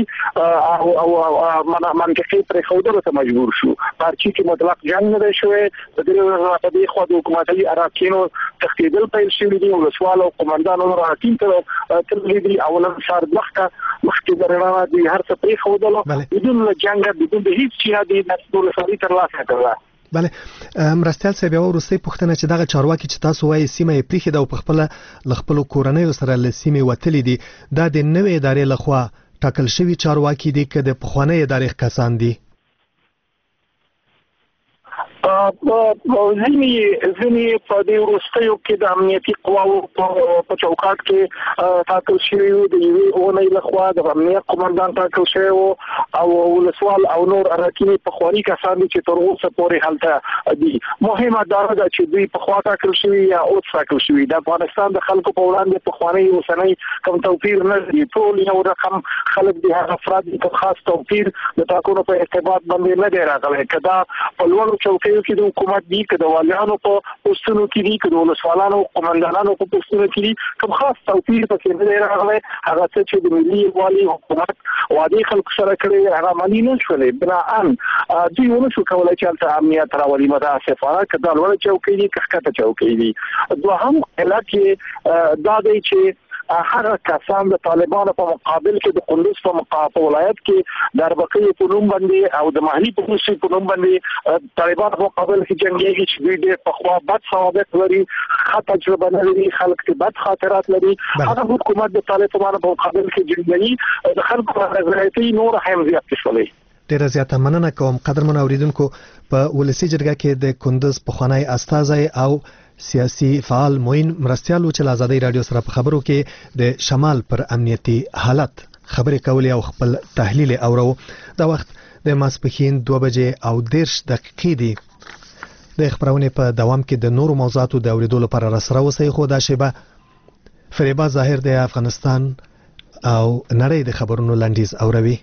او منطقي پرېښودلو ته مجبور شو. پارچي کې مطلق جنګ نه دی شوی. د دې په دې خوا د حکومتي اراکینو تښتېدل پیل شوي دي. ولسوال او قومندانو اراکین ته تللي دي او له سهار وخته مخکې د رڼا دوی هر څه پرېښودلو بدون له جنګه، بدون د هېڅ شي د ولسوالۍ ترلاسه کړله. بله مرستیال صاحب، یوه وروستۍ پوښتنه چې دغه چارواکي چې تاسو وایي سیمه یې پرېښې ده او په خپله له خپلو کورنیو سره له سیمې وتلي دي، دا د نوې ادارې لخوا ټاکل شوي چارواکي دي که د پخوانۍ ادارې کسان دي؟ ځینې په دې وروستیو کې د امنیتي قواو په چوکاټ کې ټاکل شوي وو د یوې اونۍ لخوا د امنیت قومندان ټاکل شوی وو او ولسوال او نور ارکین پخواني کسان دي چې تر اوسه پورې هلته دي. مهمه دا ده چې دوی پخوا ټاکل شوي یا اوس ټاکل شوي. د افغانستان د خلکو په وړاندې پخواني اوسنۍ کوم توپیر نه دی. ټول یو رقم خلک دي. هغه افراد د خاص توپیر د ټاکنو په ارتباط باندې نه دی راغلی. کدا په لوړو چوکیو کې د حکومت دي، که د والیانو په پوسټونو کې دي، که د ولسوالانو قومندانانو په پوسټونو کې دي، کوم خاص توپیر پکې نه دی راغلی. هغه څه چې د ملي والي حکومت وعده خلکو سره کړی هغه عملي نه شولې. بناءً دوی ونشو کولی چې هلته امنیت راولي. متاسفانه که دا لوړه چوکۍ دي که ښکته چوکۍ دي. دوهم علت یې دا دی چې هغه کسان د طالبانو په مقابل کې د کندوز په ولایت کې د اربکۍ په نوم باندې او د محلي پولیسو په نوم باندې طالبانو په مقابل کې جنګيږي چې دوی ډېر پخوا بد سوابق لري، ښه تجربه نه لري، خلک ته بد خاطرات لري. هغه حکومت د طالبانو په مقابل کې جنګي د خلکو رضایتي نور هم زیات شولې. ډیره زیاته مننه کوم قدرمن اوریدونکو. په ولسی جرګه کې د کندوز پخوانی استازی او سیاسي فعال موین مرستیالو چې آزادۍ رادیو سره په خبرو کې د شمال پر امنیتي حالت خبرې کولې او خپل تحلیل اورو. دا وخت د ماسپښین 2:13 دی. د خبرونه په دوام کې د نورو موضوعاتو د اوریدو لپاره را سره وسی. خو دا شیبه فریبا ظاهر د افغانستان او نړۍ د خبرونو لنډیز اوروي.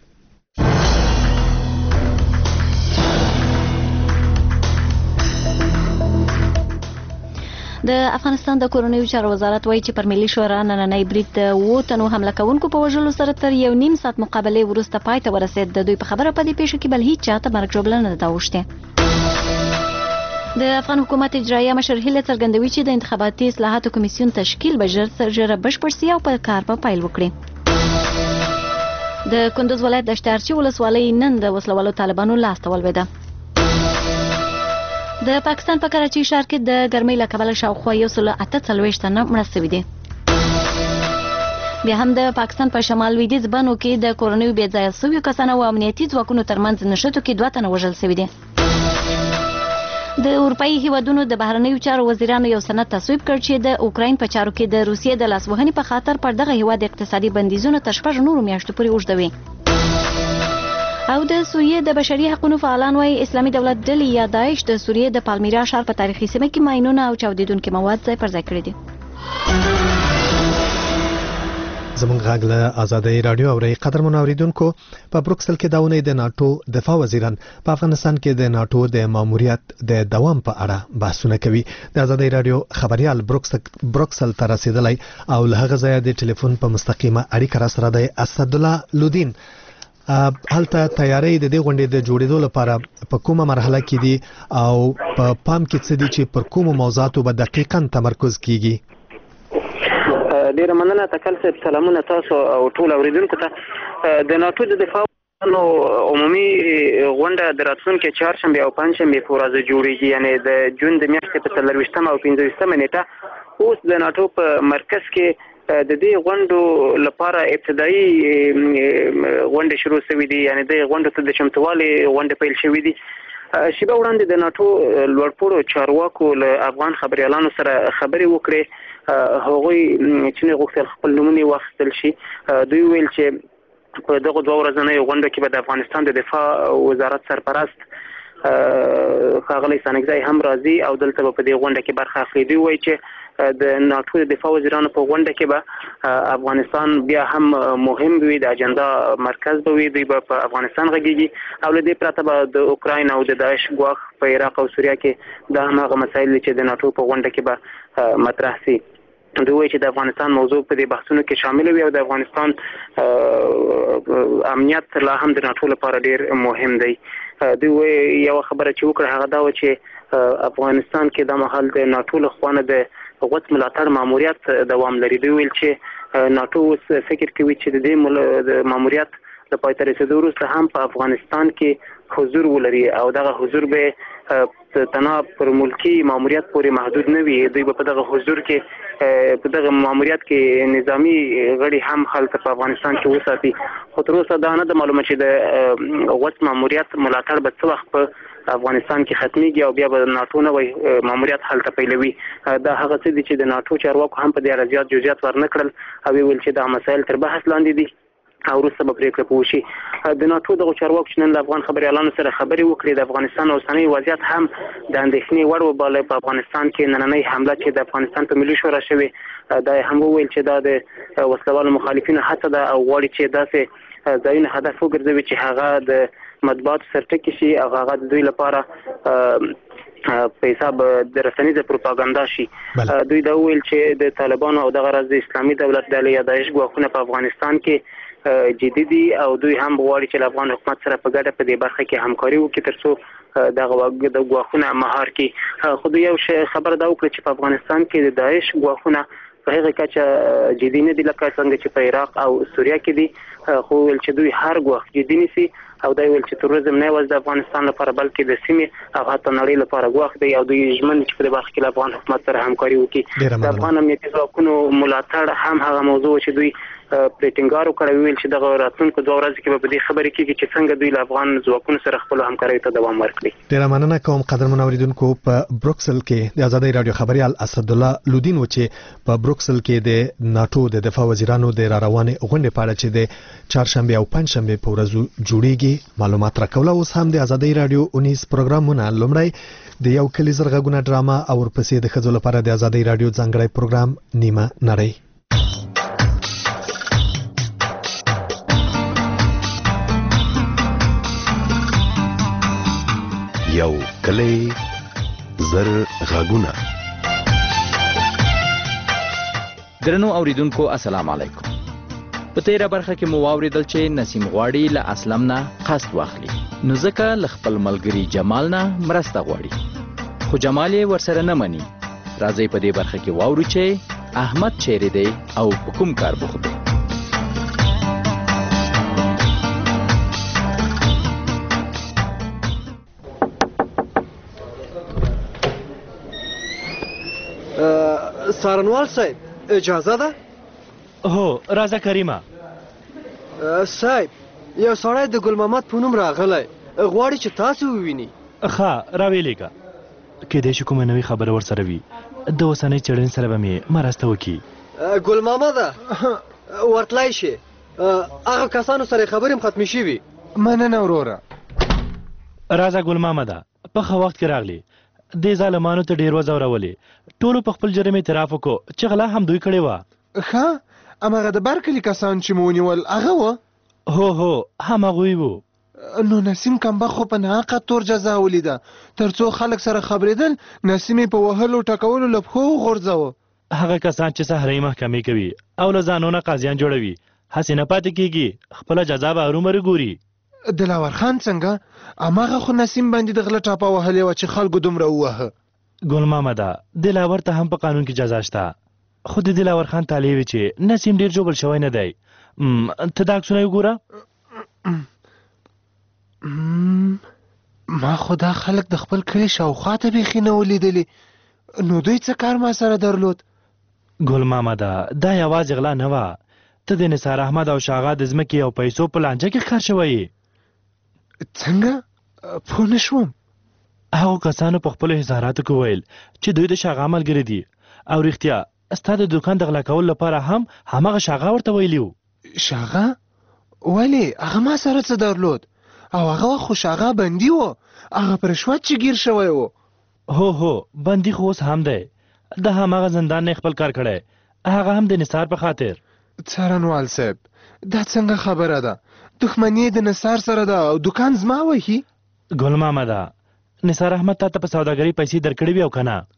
د افغانستان د کورنیو چارو وزارت وایي چې پر ملي شورا نننۍ برید د 7 تنو حمله کوونکو په وژلو سره تر 1.5 ساعت مقابله وروسته پای ته ورسید. د دوی په خبره په دې پیښه کې بل هیڅ چاته مرګ ژوبله نه ده اوښتې. د افغان حکومت اجرایه مشر هیله څرګندوي چې د انتخاباتي اصلاحاتو کمیسیون تشکیل به ژر بشپړ سي او په کار به پیل وکړي. د کندوز ولایت د اشتارچي ولسوالۍ نن د وسلوالو طالبانو لاس ته ولوېده. د پاکستان په کراچۍ ښار کې د ګرمۍ له کبله شاوخوا 148 تنه مړه شوي دي. بیا هم د پاکستان په شمال لویدیځ بنو کې د کورنیو بې ځایه شویو کسانو او امنیتي ځواکونو ترمنځ نښتو کې 2 تنه وژل شوي دي. د اروپایي هیوادونو د بهرنیو چارو وزیرانو یو سند تصویب کړ چې د اوکراین په چارو کې د روسیې د لاسوهنې په خاطر پر دغه هیواد اقتصادي بندیزونه تر 6 نورو میاشتو پورې اوږدوي. او د سوریې د بشري حقوقو فعالان وايي اسلامي دولت ډلې یا داعش د سوریې د پالمیرا ښار په تاریخي سیمه کې ماینونه او چاودیدونکي مواد ځای پر ځای کړي دي. زمونږ غږ له آزادۍ رادیو اوري. قدرمن اوریدونکو، په بروکسل کې داونه د ناتو دفاع وزیران په افغانستان کې د ناتو د ماموریت د دوام په اړه بحثونه کوي. د آزادۍ رادیو خبريال بروکسل ته رسیدلی او له هغه ځایه د ټلیفون په مستقیمه اړیکه را سره دی اسد الله لودین. هلته تیاری د دې غونډې د جوړېدو لپاره په کومه مرحله کې دي او په پام کې څه دي چې پر کومو موضوعاتو به دقیقاً تمرکز کیږي؟ ډیره مننه تکل صاحب. سلامونه تاسو او ټول اوریدونکو ته. د ناتو د دفاع عمومي غونډه د راتلونکي چهارشنبه او پنځشنبه په ورځ جوړیږي، یعنی د جون د میاشتې په 24 او 25 نیټه. اوس د ناتو په مرکز کې د دې غونډو لپاره ابتدایي غونډې شروع شوې دي، یعنی د غونډو ته د چمتووالي غونډې پیل شوې دي. شیبه وړاندې د ناتو لوړپوړو چارواکو له افغان خبريالانو سره خبرې وکړې. هغوی چې غوښتل خپل نومونه واخیستل شي. دوی ویل چې په دغه 2 ورځنیو غونډو کې به د افغانستان د دفاع وزارت سرپرست ښاغلی سانګزی هم راځي او دلته به په دې غونډه کې برخه اخلي. دوی وایي چې د ناتو د دفاع وزیرانو په غونډه کې به افغانستان بیا هم مهم وي، د اجنډا مرکز به وي. دوی به په افغانستان غږیږي او له دې پرته به د اوکراین او د داعش ګواښ په عراق او سوریه کې دا هماغه مسایل چې د ناتو په غونډه کې به مطرح شي. دوی وایي چې د افغانستان موضوع په دې بحثونو کې شامل وي او د افغانستان امنیت لا هم د ناتو لپاره ډیر مهم دی. دوی وایي یو خبره چې وکړه هغه دا و چې افغانستان کې د مهال د ناتو له خوا نه د غوڅ ملاتړ ماموریت دوام لري. دوی ویل چې ناتو فکر کوي چې د دې ماموریت د پای ته رسیدو وروسته هم په افغانستان کې حضور ولري او دغه حضور به تنها پر ملکی ماموریت پورې محدود نه وي. دوی په دغه حضور کې په دغه ماموریت کې نظامی غړي هم خلک په افغانستان کې وساتي. خو تر اوسه دا نه د معلومه چې د غوڅ ماموریت ملاتړ به څه وخت په افغانستان کې ختميږي او بیا به ناتو نوې ماموریت هلته پیلوي. دا هغه څه دي چې د ناتو چارواکو هم په دې اړه زیات جزئیات ورنکړل او ویل چې دا مسایل تر بحث لاندې دي او وروسته به پرېکړه وشي. د ناتو دغه چارواکو چې نن د افغان خبريالانو سره خبرې وکړې د افغانستان اوسنی وضعیت هم د اندېښنې وړ وباله. په افغانستان کې نننۍ حمله چې د افغانستان په ملي شورا شوې دا هم وویل چې دا د وسلوالو مخالفینو هڅه ده او غواړي چې داسې ځایونه هدف وګرځوي چې هغه د مطبوعاتو سرټکي شي او هغه د دوی لپاره په حساب د رسنیزه پروپاګاندا شي. دوی دا ویل چې د طالبانو او دغه راز د اسلامي دولت ډلې یا داعش ګواښونه په افغانستان کې جدي دي او دوی هم غواړي چې د افغان حکومت سره په ګډه په دې برخه کې همکاري وکړي ترڅو دغه د ګواښونه مهار کړي. خو دوی یو خبره دا وکړه چې په افغانستان کې د داعش ګواښونه په هغه کچه جدي نه دي لکه څنګه چې په عراق او سوریه کې دي. خو ویل چې دوی هر ګواښ جدي نیسي او دا ویل چې تروریزم نه یوازې د افغانستان لپاره بلکې د سیمې او حتی نړۍ لپاره ګواښ دی او دوی ژمن چې په دې برخه کې د افغان حکومت سره همکاري وکړي. د افغان امنیتي ځواکونو ملاتړ هم هغه موضوع چې دوی پرې ټینګار وکړی ویل چې دغه راتلونکو 2 ورځې کې به په دې خبرې کېږي چې څنګه دوی له افغان ځواکونو سره خپل همکارۍ ته دوام ورکړي. ډیره مننه کوم قدرمن اوریدونکو. په بروکسل کې د ازادۍ رادیو خبريال اسدالله لودین و چې په بروکسل کې د ناتو د دفاع وزیرانو د روانې غونډې په اړه چې د چهارشنبه او پنځشنبه په ورځو جوړیږي معلومات راکول. اوس هم د ازادۍ رادیو 19 پروګرامونه لومړی د یو کلی زرغونه ډرامه او ورپسې د ښځو لپاره د ازادۍ رادیو ځانګړی پروګرام نیمه نړۍ. یو کلی زر غاګونه. درنو اوریدونکو السلام علیکم. په تیره برخه کې مو واوریدل چې نسیم غواړي له اسلم نه قصد واخلي نو ځکه له خپل ملګري جمال نه مرسته غواړي خو جمال یې ورسره نه مني. راځي په دې برخه کې واورو چې احمد چیرې دی او په کوم کار بوخت دی. سارنوال صاحب اجازه ده؟ هو راځه کریمه. صاحب یو سړی د ګل محمد په نوم راغلی غواړي چې تاسو وویني. ښه راویلېږه. کېدای شي کومه نوې خبره ورسره وي د اوسنۍ څېړنې سره به مې مرسته وکړي. ګل محمده ورتلی شي هغه کسانو سره خبرې هم ختمې شوي. مننه وروره. راځه ګل محمده په ښه وخت کې راغلی. دې ظالمانو ته ډېر وځورولې ټولو په خپل جرم اعتراف وکړو چې غلا هم دوی کړې وه. ښه هماغه د برکلي کسان چې مو ونیول هغه وه؟ هو هماغوی وو. نو نسیم کمبخت خو په ناحقه تور جزا ولیده تر څو خلک سره خبرېدل نسیم یې په وهلو ټکولو له پښو وغورځوه. هغه کسان چې صحرایي محکمې کوي او له ځانونه قاضیان جوړوي هسې نه پاتې کېږي خپله جزا به هرومرو ګوري. دلاور خان څنګه هماغه خو نسیم باندې د غله ټاپه وهلې وه چې خلکو دومره ووهه. ګل محمده دلاور ته هم په قانون کې جزا شته خو د دلاور خان طالع وي چې نسیم ډېر جوبل شوی نه دی. ته دا عکسونه وګوره. ما خو دا خلک د خپل کلي شاوخوا ته بیخي نه ولیدلي نو دوی څه کار ما سره درلود؟ ګل محمده دا یوازې غلا نه وه. ته د نثار احمد او شاغا د ځمکې او پیسو په لانجه کې ښکار شوی یې. څنګه؟ پوه نه شوم. هغو کسانو په خپلو اظهاراتو کې ویل چې دوی د شاغا ملګري دي او رښتیا ستا د دوکان د غلا کولو لپاره هم هماغه شاغا ورته ویلي وو. شاغا؟ ولې هغه ما سره څه درلود؟ او هغه خو شاغا بندي و هغه په رشوت چې ګیر شوی و. هو بندي خو اوس هم دی د هماغه زندان نه خپل کار کړی هغه هم د نثار په خاطر. څارنوال صاحب دا څنګه خبره ده؟ دښمني د نثار سره ده او دوکان زما وهي. ګل محمده نثار احمد تا ته په سوداګرۍ پیسې درکړې وي او که نه؟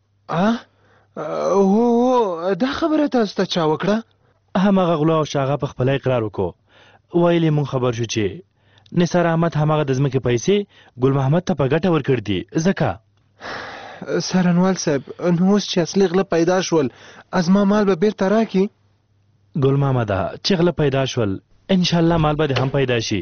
هو دا خبره تاسو ته چا وکړه؟ هماغه غلو او شاغه په خپله اقرار وکړو. ویل یې مونږ خبر شو چې نثار احمد هماغه د ځمکې پیسې ګل محمد ته په ګټه ورکړي دي. ځکه سارنوال صاحب نو اوس چې اصلي غله پیدا شول ازما مال به بیرته راکړي؟ ګل محمده چې غله پیدا شول انشاءالله مال به هم پیدا شي.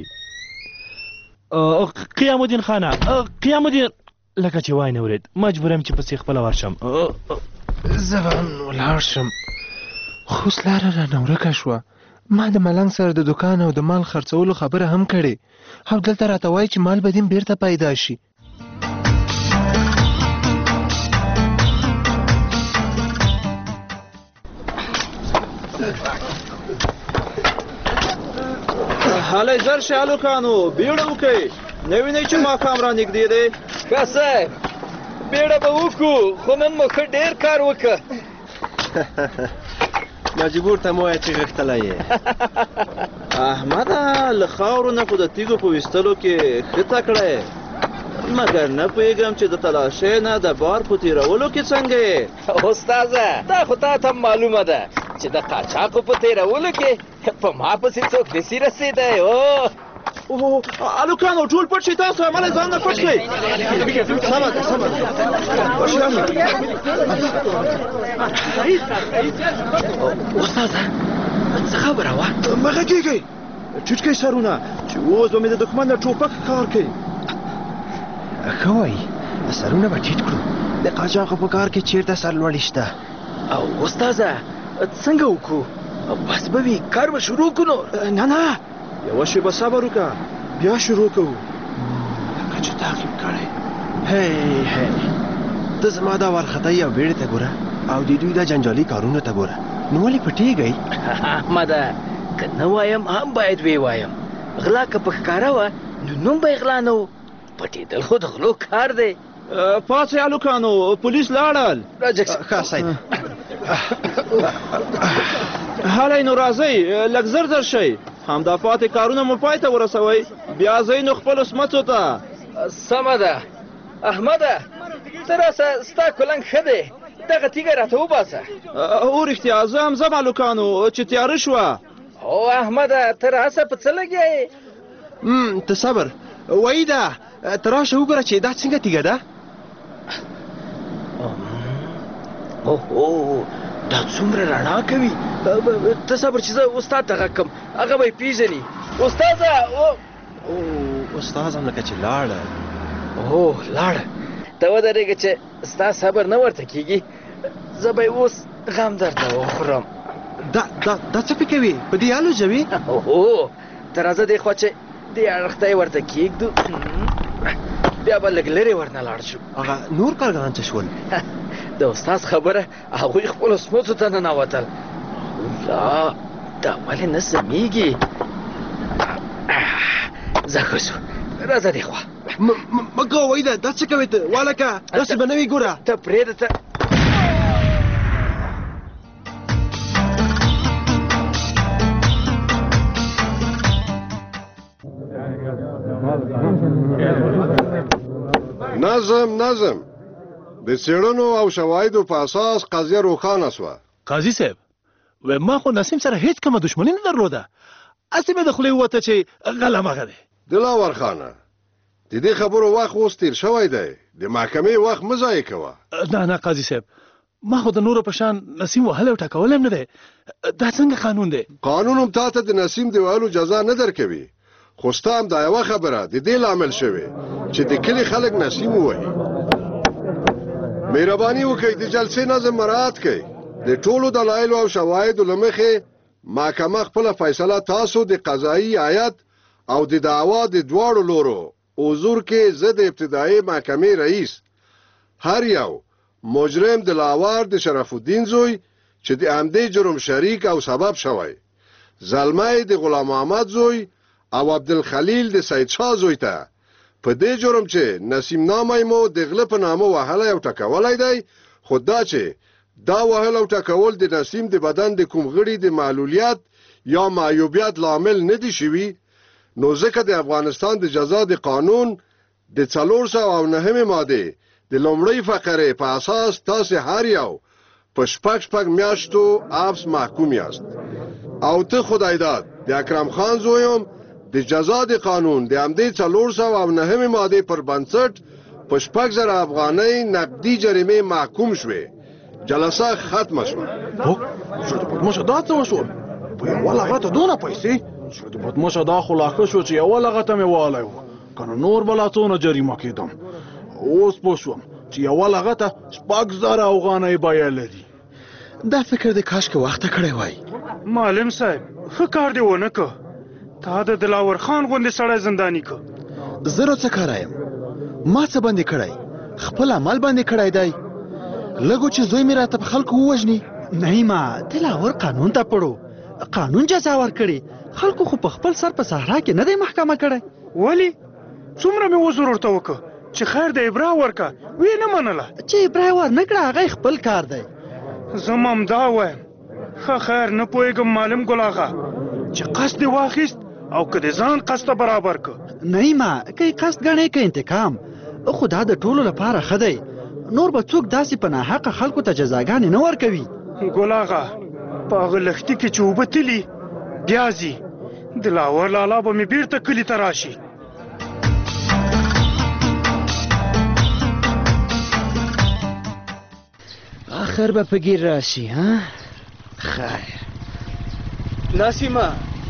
قیام الدین خانه قیام الدین لکه چې وای نه ورید مجبورم چې پسې خپله ورشم. زه به هم ولاړ شم خو اوس لاره رانه ورکه شوه. ما د ملنګ سره د دوکان او د مال خرڅولو خبره هم کړې او دلته راته وایي چې مال به دې بیرته پیدا شي. هلئ زر شئ هلکانو بیړه وکئ نه وینئ چې ماښام را نږدې دی. ښه صاحب بیړه به وکړو خو نن مو ښه ډېر کار وکړه. مجبور ته مو وایه چې غښتلی یې. احمده له خاورو نه خو د تیږو په ویستلو کې ښه تکړه یې، مګر نه پوهېږم چې د تلاشۍ نه د بار په تېرولو کې څنګه یې. استاده دا خو تا ته معلومه ده چې د قاچاقو په تېرولو کې په ما پسې څوک نسي رسېدی. هلکانو ټول پټ شئ، تاسو عمله ځانونه پټ کړئ. سمه ده سمه ده پټ شئ. استاده څه خبره وه؟ مه غږېږئ، ټیټ کړئ سرونه چې اوس به مې د دښمن د ټوپک کار کوي. ښه وایي سرونه به ټیټ کړو. د قاچاقو په کار کې چېرته سرلوړي شته؟ او استاده څنګه وکړو؟ بس به وي کار به شروع کړو. نه نه یوه شېبه صبر وکړه بیا شروع کوو. لکه چې تعقیب کړی. هی ته زما دا وارخطایي او بیړې ته ګوره او د دوی دا جنجالي کارونو ته ګوره، نو ولې پټېږئ؟ احمده که نه وایم هم باید وی وایم. غلا که په ښکاره وه نو نوم به یې غلا نه و. پټېدل خو د غلو کار دی. پاڅئ هلکانو پولیس لاړل. ښه صحیح. هلئ نو راځئ لږ زر زر شئ، همدا پاتې کارونه مو پای ته ورسوئ، بیا ځئ نو خپلو سمڅو ته. سمه ده احمده ته راسه ستا کلنګ ښه دی، دغه تیږه راته وباسه. او رښتیا زه هم ځم هلکانو چې تیاره شوه. او احمده ته راسه په څه لګیا یې؟ ته صبر وایي ده ته راشه وګوره چې دا څنګه تیږه ده. دا څومره رڼا کوي. ته صبر چې زه استاد ته غږ کړم هغه به یې پېژني. استاده استاد هم لکه چې لاړه. لاړه ته ودرېږه چې ستا صبر نه ورته کېږي. زه به یې اوس غم درته وخورم. دا څه پې کوي په دې الوځوي؟ ته راځه دې خوا چې دې اړخ ته یې ورته کېږدو بیا به لږ لرې ورنه لاړ شو. هغه نور کارګران څه شول؟ د استاد خبره هغوی خپلو سمڅو ته ننوتل. لا دا ولې نه سمېږي. زه ښه شو راځه دې خوا. مه کوه وایي دا څه کوې ته والکه داسې به نه وي ګوره. ته پرېږده ته. نظم د څېړنو او شواهدو په اساس قضیه روښانه شوه. قاضي صاحب ما خو نسیم سره هیڅ کومه دښمني نه درلوده، هسې مې د خولې ووته چې غل همغه دی. دلاور خانه د دې خبرو وخت اوس تېر شوی دی، د محکمې وخت مه ضایع کوه. نه قاضي صاحب ما خو د نورو په شان نسیم وهلی او ټکولی هم نه دی. دا څنګه قانون دی؟ قانون هم تا ته د نسیم د وهلو جزا نه درکوي، خو ستا هم دا یوه خبره د دې لامل شوې چې د کلي خلک نسیم ووهي. مهرباني وکړئ د جلسې نظم مراعات کړئ. د ټولو دلایلو او شواهدو له مخې محکمه خپله فیصله تاسو د قضایي هیات او د دعوا د دواړو لورو حضور کې زه د ابتدایي محکمې رئیس هر یو مجرم دلاور د شرف الدین زوی چې د همدې جرم شریک او سبب شوی، زلمی د غلام محمد زوی او عبدالخلیل د سید شاه زوی ته په دې جرم چې نسیم نامه مو د غله په نامه وهلی او ټکولی دی، خو دا چې دا وهل او ټکول د نسیم د بدن د کوم غړي د معلولیت یا معیوبیت لامل نه دي شوي، نو ځکه د افغانستان د جزا د قانون د 409 ماده د لومړۍ فقرې په اساس تاسو هر یو په شپږ میاشتو حبس محکوم یاست. او ته خدای داد د اکرم خان زویم د جزا د قانون د همدې 409 ماده پر بنسټ په 6000 افغانۍ نقدي جریمه محکوم شوې. جلسه ختمه شوه. شو د بدمشه دا څه وشول؟ په یوه لغته دونه پیسې؟ شو د بدمشه دا خو لا ښه شو چې یوه لغته مې والی و، که نه نور به لا څونه جریمه کېدم. اوس پوه شوم چې یوه لغته 6000 افغانۍ بیه لري. دا فکر دې کاشکې وخته کړی وای. معلم صاحب ښه کار دې ونه که، تا د دلاور خان غوندې سړی زنداني که. زه څه کاره یم؟ ما څه باندې کړی؟ خپل عمل باندې کړی دی. لګو چې زوی مې راته په خلکو ووژني. नहीं माँ दिलावर कानून ता पढ़ो, कानून जैसा वर करे خلکو خو په خپل سر په صحرا کې نه دی محکمه کړی. ولی څومره مې وزور ورته وکړه چې خیر د ابرا ورکه وی نه منله چې ابرا ور نه کړه هغه خپل کار دی. زما هم دا وایم ښه خیر نه پوهېږم معلم ګل آغا چې قصد دې واخیست او که د ځان قصد برابر که نیمه که قصد ګڼې که انتقام خو دا د ټولو لپاره ښه دی. نور به څوک داسې په ناحقه خلکو ته جزاګانې نه ورکوي. ګل آغا په هغه لښتي کې چې اوبه تلي بیا ځي دلاور لالا به مې بیرته کلي ته راشي. آخر به په ګیر راشي ها. خیر نسیمه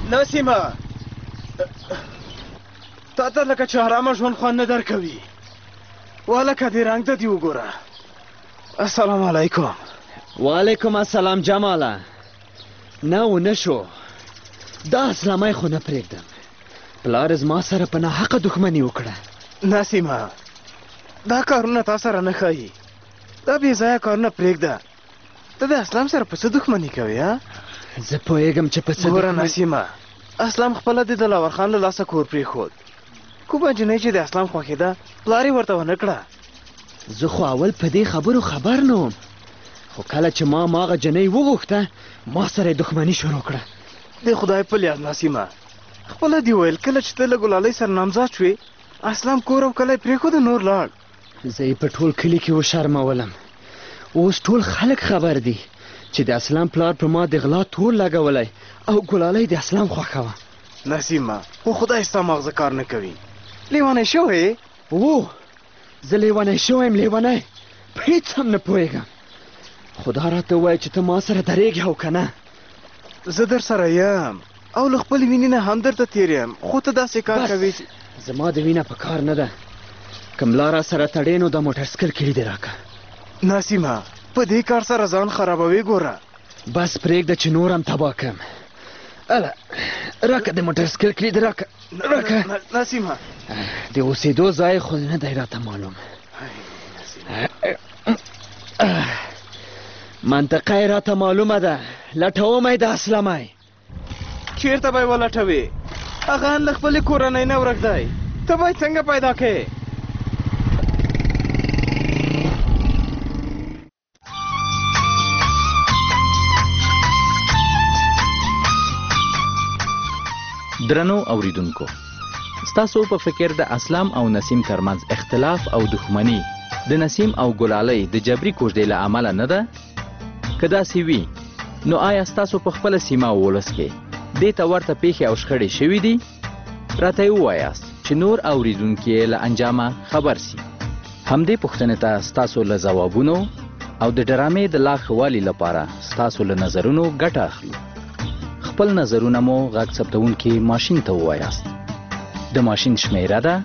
تا ته لکه چې حرامه ژوند خوند نه درکوي. والکه دې رنګ ته دې وګوره. السلام علیکم. وعلیکم السلام جماله. نه و نه شو دا اسلامي خو نه پرېږدم. پلار زما سره په ناحقه دښمني وکړه. نسیمه دا کارونه تا سره نه ښایي. دا بې ځایه کارونه پرېږده. ته د اسلام سره په څه دښمني کوې ها؟ زه پوهېږم چې په څه ګوره نسیمه اسلام خپله د دلاور خان له لاسه کور پرېښود. کومه نجلۍ چې د اسلام خوښېده پلار یې ورته ونه کړه. زه خو اول په دې خبرو خبر نه وم خو کله چې ما هغه جنۍ وغوښته ما سره یې دښمني شروع کړه. د خدای په لیاد نسیمه خپله دې ویل کله چې ته له ګلالۍ سره نامزاد شوې اسلام کور او کلی پرېښود نور لاړ. زه یې په ټول کلي کې وشرمولم. اوس ټول خلک خبر دي چې د اسلام پلار پر ما د غلا تور لګولی او ګلالۍ د اسلام خوښه وه. نسیمه خو خدای ستا مغزه کار نه کوي. لیونی شوی؟ او زه لیونی شوی یم. لیونی په هېڅ هم نه پوهېږم. خدا راته ووایه چې ته ما سره درېږې او که نه. زه در سره یم او له خپلې وینې نه هم درته تېر یم خو ته داسې کار کوې. زما د وینه په کار نه ده. که ملا را سره تړې نو د موټرسکل کلي دې راکړه. نسیمه په دې کار سره ځان خرابوي. ګوره بس پرېږده چې نور هم تباه کړم. اله راکړه د موټرسکل کلي دې راکړه. نسیمه د اوسېدو ځای خو نه دی راته معلوم. منطقه یې راته معلومه ده. لټوم یې د اسلامۍ. چېرته به یې ولټوې؟ هغه له خپلې کورنۍ نه ورک دی. ته به یې څنګه پیدا کړې؟ درنو اوریدونکو ستاسو په فکر د اسلام او نسیم ترمنځ اختلاف او دښمنی د نسیم او ګلالۍ د جبري کوژدې له امله نه ده؟ که داسې وي نو آیا ستاسو په خپله سیمه او ولس کې دې ته ورته پیښې او شخړې شوي دي؟ راته یې ووایاست چې نور اوریدونکي یې له انجامه خبر سي. همدې پوښتنې ته ستاسو له ځوابونو او د ډرامې د لا ښه والي لپاره ستاسو له نظرونو ګټه اخلو. خپل نظرونه مو غږ ثبتونکي ماشین ته ووایاست. د ماشین شمیره ده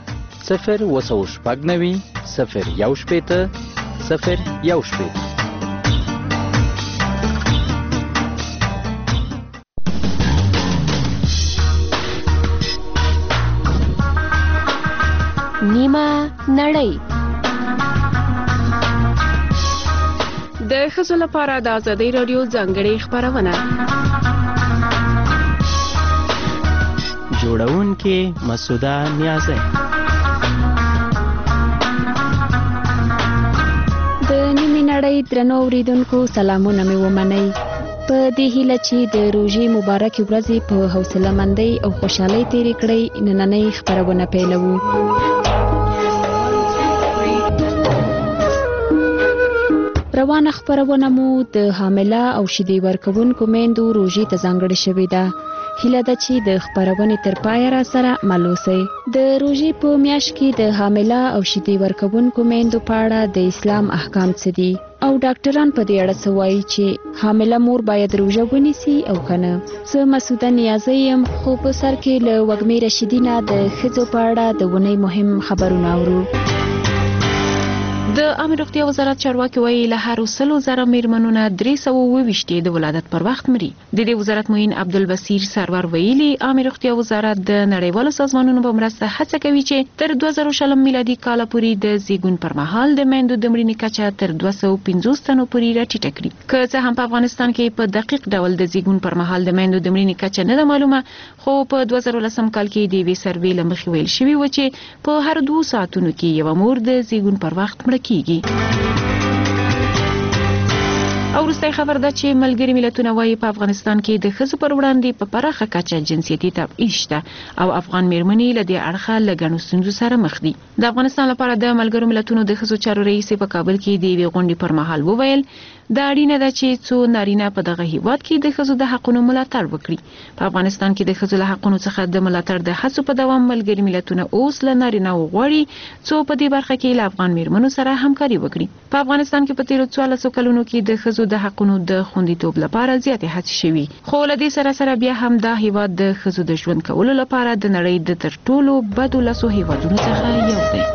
090 016 016. نیمه نړۍ د ښځو لپاره د ازادۍ راډیو ځانګړې خپرونه. جوړونکې مسعوده نیازی. د نیمې نړۍ درنو اوریدونکو سلامونه مې ومنئ. په دې هیله چې د روژې مبارکې ورځې په حوصله مندۍ او خوشحالۍ تېرې کړئ نننۍ خپرونه پیلوو. روانه خپرونه مو د حامله او شیدې ورکوونکو میندو روژې ته ځانګړې شوې ده. هیله ده چې د خپرونې تر پایه را سره مل اوسئ. د روژې په میاشت کې د حامله او شیدې ورکوونکو میندو په اړه د اسلام احکام څه دي او ډاکټران په دې اړه څه وایي چې حامله مور باید روژه ونیسي او که نه. زه مسعوده نیازی یم خو په سر کې له وږمې رشیدي نه د ښځو په اړه د اونۍ مهم خبرونه اورو. د د عامه روغتیا وزارت چارواکي وایي له هر 100,000 میرمنو نه 328 د ولادت پر وخت مري. د دې وزارت معین عبدالبصیر سرور ویلي عامه روغتیا وزارت د نړیوالو سازمانونو په مرسته هڅه کوي چې تر 2000 میلادي کال پورې د زیږون پر مهال د میندو د مړینې کچه تر 250 تنو پورې راټیټه کړي. که څه هم په افغانستان کې په دقیق ډول د زیږون پر مهال د میندو د مړینې کچه نه ده معلومه، خو په 2010 کال کې د وی سروې لمخې ویل شوی و چې په هر 2 ساعتونو کې یو مور د زیږون پر وخت مړه کیږي. او وروستی خبر ده چې ملګري ملتونه وایي په افغانستان کې د ښځو پر وړاندې په پراخه کچه جنسیتي تبعیض شته او افغان میرمنې له دې اړخه له ګڼو ستونزو سره مخ دي. د افغانستان لپاره د ملګرو ملتونو د ښځو چارو رئیس په کابل کې د یوې غونډې پر مهال وویل دا اړینه ده چې څو نارینه په دغه هیواد کې د ښځو د حقونو ملاتړ وکړي. په افغانستان کې د ښځو له حقونو څخه د ملاتړ د هڅو په دوام ملګري ملتونه اوس له نارینه غواړي څو په دې برخه کې له افغان میرمنو سره همکاري وکړي. په افغانستان کې په تیرو 14 کلونو کې د ښځو د حقونو د خوندیتوب لپاره زیاتې هڅې شوي، خو له دې سره بیا هم دا هیواد د ښځو د ژوند کولو لپاره د نړۍ د تر ټولو بدو لسو هیوادونو څخه یو دی.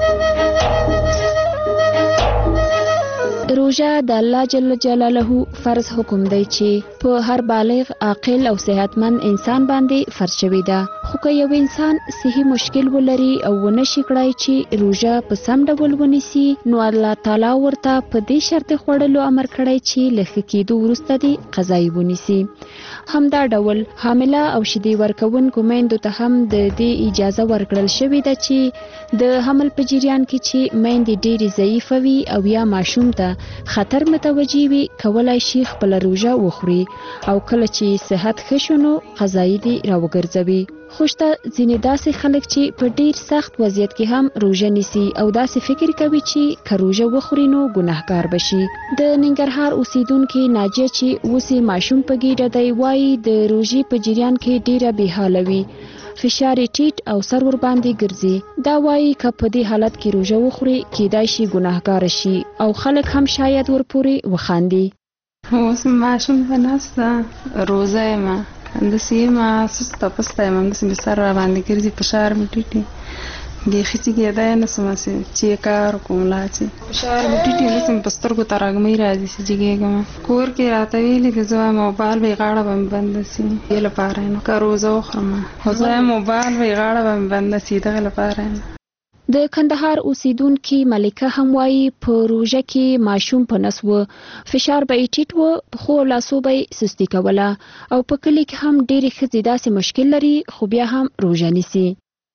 روژه د الله جل جلاله فرض حکم دی چې په هر بالغ عاقل او صحتمند انسان باندې فرض شوی ده. خو که یو انسان صحي مشکل ولري او ونشي کړای چې روژه په سم ډول ونیسي، نو الله تعالی ورته په دې شرط خوړلو امر کړی چې له ښه کېدو وروسته دې قضایي ونیسي. همدا ډول حامله او شیدې ورکوونکو میندو ته هم د دې اجازه ورکړل شوې ده چې د حمل په جریان کې چې میندې ډېرې ضعیفه وي او یا ماشوم ته خطر متوجي وي، کولای شي خپل روژه وخوري او کله چې صحت ښه شو نو قضایي دې راوګرځوي. خو شته ځینې داسې خلک چې په ډیر سخت وضعیت کې هم روژه نیسي او داسې فکر کوي چې که روژه وخوري نو ګناهګار بشي. د ننګرهار اوسیدونکي ناجیه چې اوس یې ماشوم په ګېډه دی وایي د روژې په جریان کې ډیره بېحاله وي، فشار یې ټیټ او سر ور باندې ګرځي. دا وایي که په دې حالت کې روژه وخوري کیدای شي ګناهګار شي او خلک هم شاید ورپورې وخاندي. اوس ماشوم په ناسته روژه یم، همداسې یم سسته پسته یم، همداسې مې سر را باندې ګرځي، فشار مې ټیټ دی، بیخي چې کېدای نه شم چې کار وکړم لا چې فشار مې ټیټ دی، همداسې مې په سترګو ترږمۍ راځي چې جګېږم. کور کې راته ویلي دي زه وایم موبایل به یې غاړه به مې بنده شي، دې لپاره یم که روژه وخورم، خو زه وایم موبایل به یې غاړه به مې بنده شي، دغې لپاره یم. د کندهار اوسیدونکي ملکه هم وایي په روژه کې ماشوم په نس و، فشار به یې ټیټ و، پښو او لاسو به یې سستي کوله او په کلي کې هم ډېرې ښځې داسې مشکل لري خو بیا هم روژه نیسي.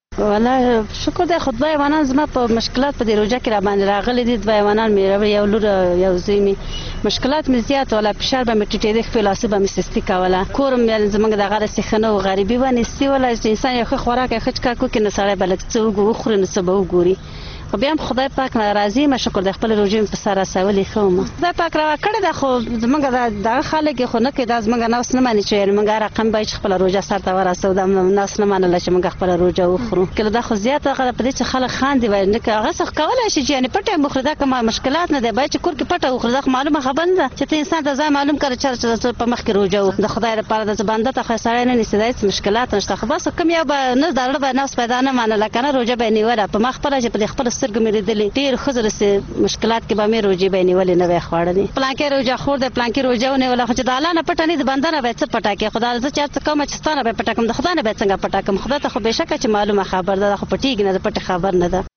والله شکر دی خو دوه حیوانان زما په مشکلات په دې روژه کې را باندې راغلي دي. دوه حیوانان مې راوړي، یو لور یو زوی مې. مشکلات مې زیات ولا، فشار به مې ټیټېده، خپل لاسو به مې سستي کوله، کور مې زموږ دغه داسې ښه نه و، غریبي به نیستي ولا چې انسان یو ښه خوراک یو ښه څښاک وکړي نو سړی به لږ څه وخوري نو څه به وګوري. خو بیا هم خدای پاک راضي یم، شکر دی خپل روژې مې په سر رسولې ښه وم. خدای پاک روا کړې ده، خو زموږ دغه خلک خو نه کوي، دا زموږ نفس نه مني چې موږ رقم باید چې خپله روژه سر ته ورسوو، دا نفس نه منله چې موږ خپله روژه وخورو. کله دا خو زیاته هغه په دې چې خلک خاندي وایي نه هغه څه کولی شي چې یعنې پټه یې وخوري، دا کوم مشکلات نه دی، باید چې کور کې پټه وخوري، دا خو معلومه خبره نه ده چې ته انسان ته ځای معلوم کړه چې په مخکې روژه وخورو. د خدای لپاره د بنده ته خو سړی نه نیسي، دا هېڅ مشکلات نشته، خو بس کوم یو به نه د زړه به نفس پیدا نه منله که نه روژه به یې نیوله. په ما خپله چې په دې خپلو سترګو مې لیدلې ډېر ښځو داسې مشکلات کې به مې روژې به یې نیولې نه وی خوړلې. پلانکې روژه خور دی، پلانکې روژه ونیوله، خو چې د الله نه پټه نه د بنده نه به یې څه پټه کړې. خو دا زه چې هر څه کومه چې ستا نه به یې پټه کړم، د خدای نه به یې څنګه پټه کړم. خدای ته خو بېشکه چې معلومه خبر ده، دا خو پټېږي نه، د پټې خبر نه ده.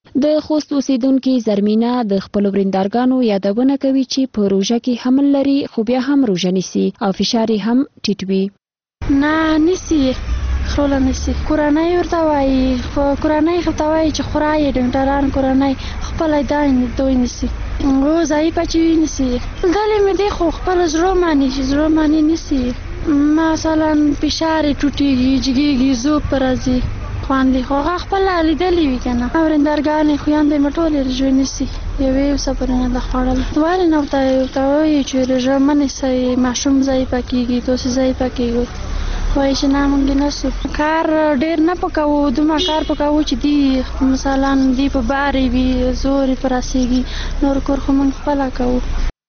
د خوست اوسیدونکي زرمینه د خپلو وریندارګانو یادونه کوي چې په روژه کې حمل لري خو بیا هم روژه نیسي او فشار یې هم ټیټ وي. نه نیسي، خروله نیسي، کورنۍ ورته وایي، خو کورنۍ ورته وایي چې خورا یې ډاکټران کورنۍ خپله دوی نیسي، ضعیفه چې وي نیسي. دلې مې دی خو خپله زړه ماني چې زړه ماني نیسي، مثلا فشار یې ټوټېږي، جګېږي، زوب په راځي خواندي، خو هغه خپله لیدلې وي که نه. وریندارګانې خویندې مې ټولې روژه نیسي، یوې یو صبر نه ده خوړل. ولې نه ورته وایي چې روژه مه نیسئ، ماشوم ضعیفه کېږي، تاسې ضعیفه کېږئ. وایي چې نه مونږ نه سو کار ډېر نه پکوو، دومره کار پکوو چې دی مثلا دی په بارې وي، زور یې په رسېږي، نور کور خو مونږ خپله کوو.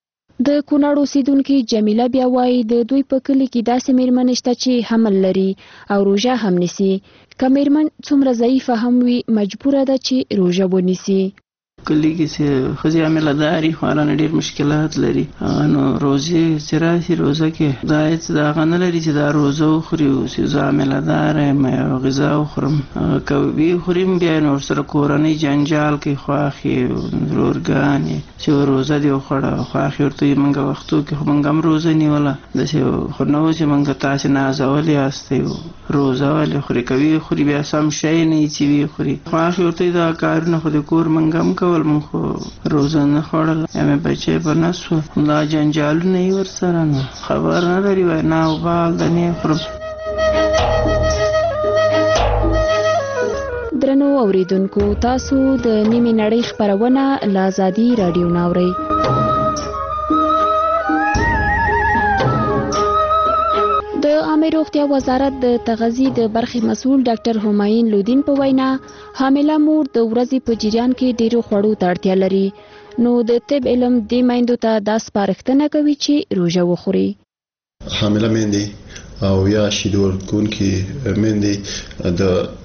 د کونړ اوسیدونکي جمیله بیا وایي د دوی په کلي کې داسې میرمنې شته چې حمل لري او روژه هم نیسي. که میرمن څومره ضعیفه هم وي مجبوره ده چې روژه ونیسي. کلی کې چې ښځې حاملهداري خورانه ډېر مشکلات لري نو روزې چې راشي روزه کې دا هېڅ د هغه نه لري چې دا روزه وخوري چې زه حاملهداره یم یو غذا وخورم که ویې خوري بیا نو ورسره کورنۍ جنجال کوي خواښې ورورګانې چې روزه دې وخوړه خواښې ورته وایي موږ وختو کې خو موږ هم روزه نیوله داسې خو نه و چې موږ تاسې نازولي یاستئ روزه ولې خوري که ویې خوري بیا سم شی نه وي چې ویې خوري خواښې ورته وایي دا کارونه خو د کور موږ هم کول موږ خو روزه نه خوړله یا مې بچی په نه سوه دا جنجالونه یې ورسره نو خبر نه لري وایي نه وبال د نه خورم. درنو اوریدونکو تاسو د نیمې نړۍ خپرونه له ازادي راډیو نه اورئ. د عامه روغتیا وزارت د تغذیې د برخې مسؤل ډاکټر همایون لودین په وینا حامله مور د ورځې په جریان کې ډیرو خوړو ته اړتیا لري نو د طب علم دې میندو ته دا سپارښتنه کوي چې روژه وخوري. حامله میندې او یا شیدو ورکوونکې میندې د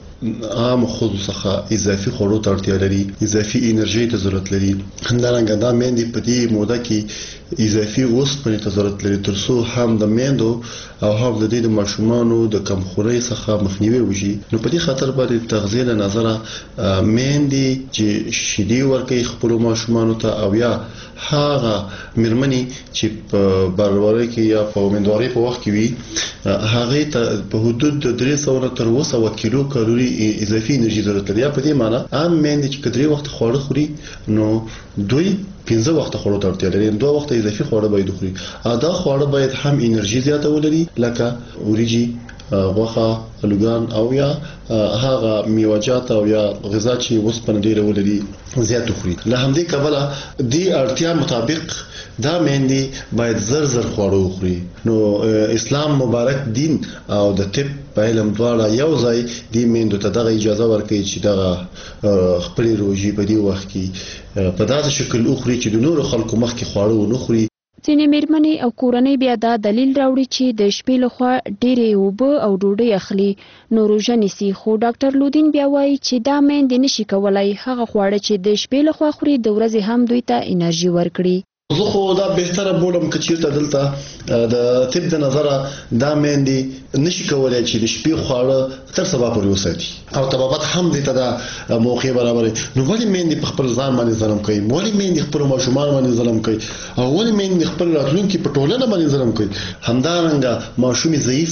عام خود څخه اضافي خوړو ته اړتیا لري اضافي انرژي ته ضرورت لري همدارنګه دا میندې په دې موده کې اضافي اوسپنې ته ضرورت لري ترڅو هم د میندو او هم د دې د ماشومانو د کمخورۍ څخه مخنیوي وشي نو په دې خاطر باندې تغذیه له نظره میندې چې شیدې ورکوي خپل ماشومانو ته او یا هغه مېرمنې چې په بارورۍ کې یا په ومندوارۍ په وخت کې وي هغه ته په حدود د 300 تر 200 کیلو کالوري اضافي انرژي ضرورت لري په دې معنی عام میندې چې کدرې وخت خواړه خوري نو دوی 15 وخت خواړه ته اړتیا لري 2 وخت اضافي خواړه باید خوري دا خواړه باید هم انرژي زیاته ولري لکه وریجې غوښه الوګان او یا هغه میوه‌جات او یا غذا چې اوسپنه ډیره ولري زیات خوري له همدې کبله دی اړتیا مطابق دا میندې باید زر خواړه وخوري نو اسلام مبارک دین او د طب په علم دواړه یو ځای دی میندو ته دغه اجازه ورکړي چې دغه خپل روزي په دی وخت کې په داسې شکل وخوري چې د نورو خلکو مخ کې خواړه ونه خوري. ځینې مېرمنې او کورنۍ بیا دا دلیل راوړي چې د شپې لخوا ډېرې اوبه او ډوډۍ اخلي نو روژه نیسي خو ډاکټر لودین بیا وایي چې دا میندې نشي کولای هغه خواړه چې د شپې لخوا خوري د ورځې هم دوی ته انرژي ورکړي. زه خو دا بهتره بولم که چیرته دلته د طب د نظره دا میندې نشي کولای چې د شپې خواړه تر سبا پورې وساتي او طبابت هم دې ته د موقع برابرې نو ولې میندې په خپل ځان باندې ظلم کوي ولې میندې خپل ماشومان باندې ظلم کوي او ولې میندې خپل راتلونکي په ټولنه باندې ظلم کوي همدارنګه ماشومې ضعیف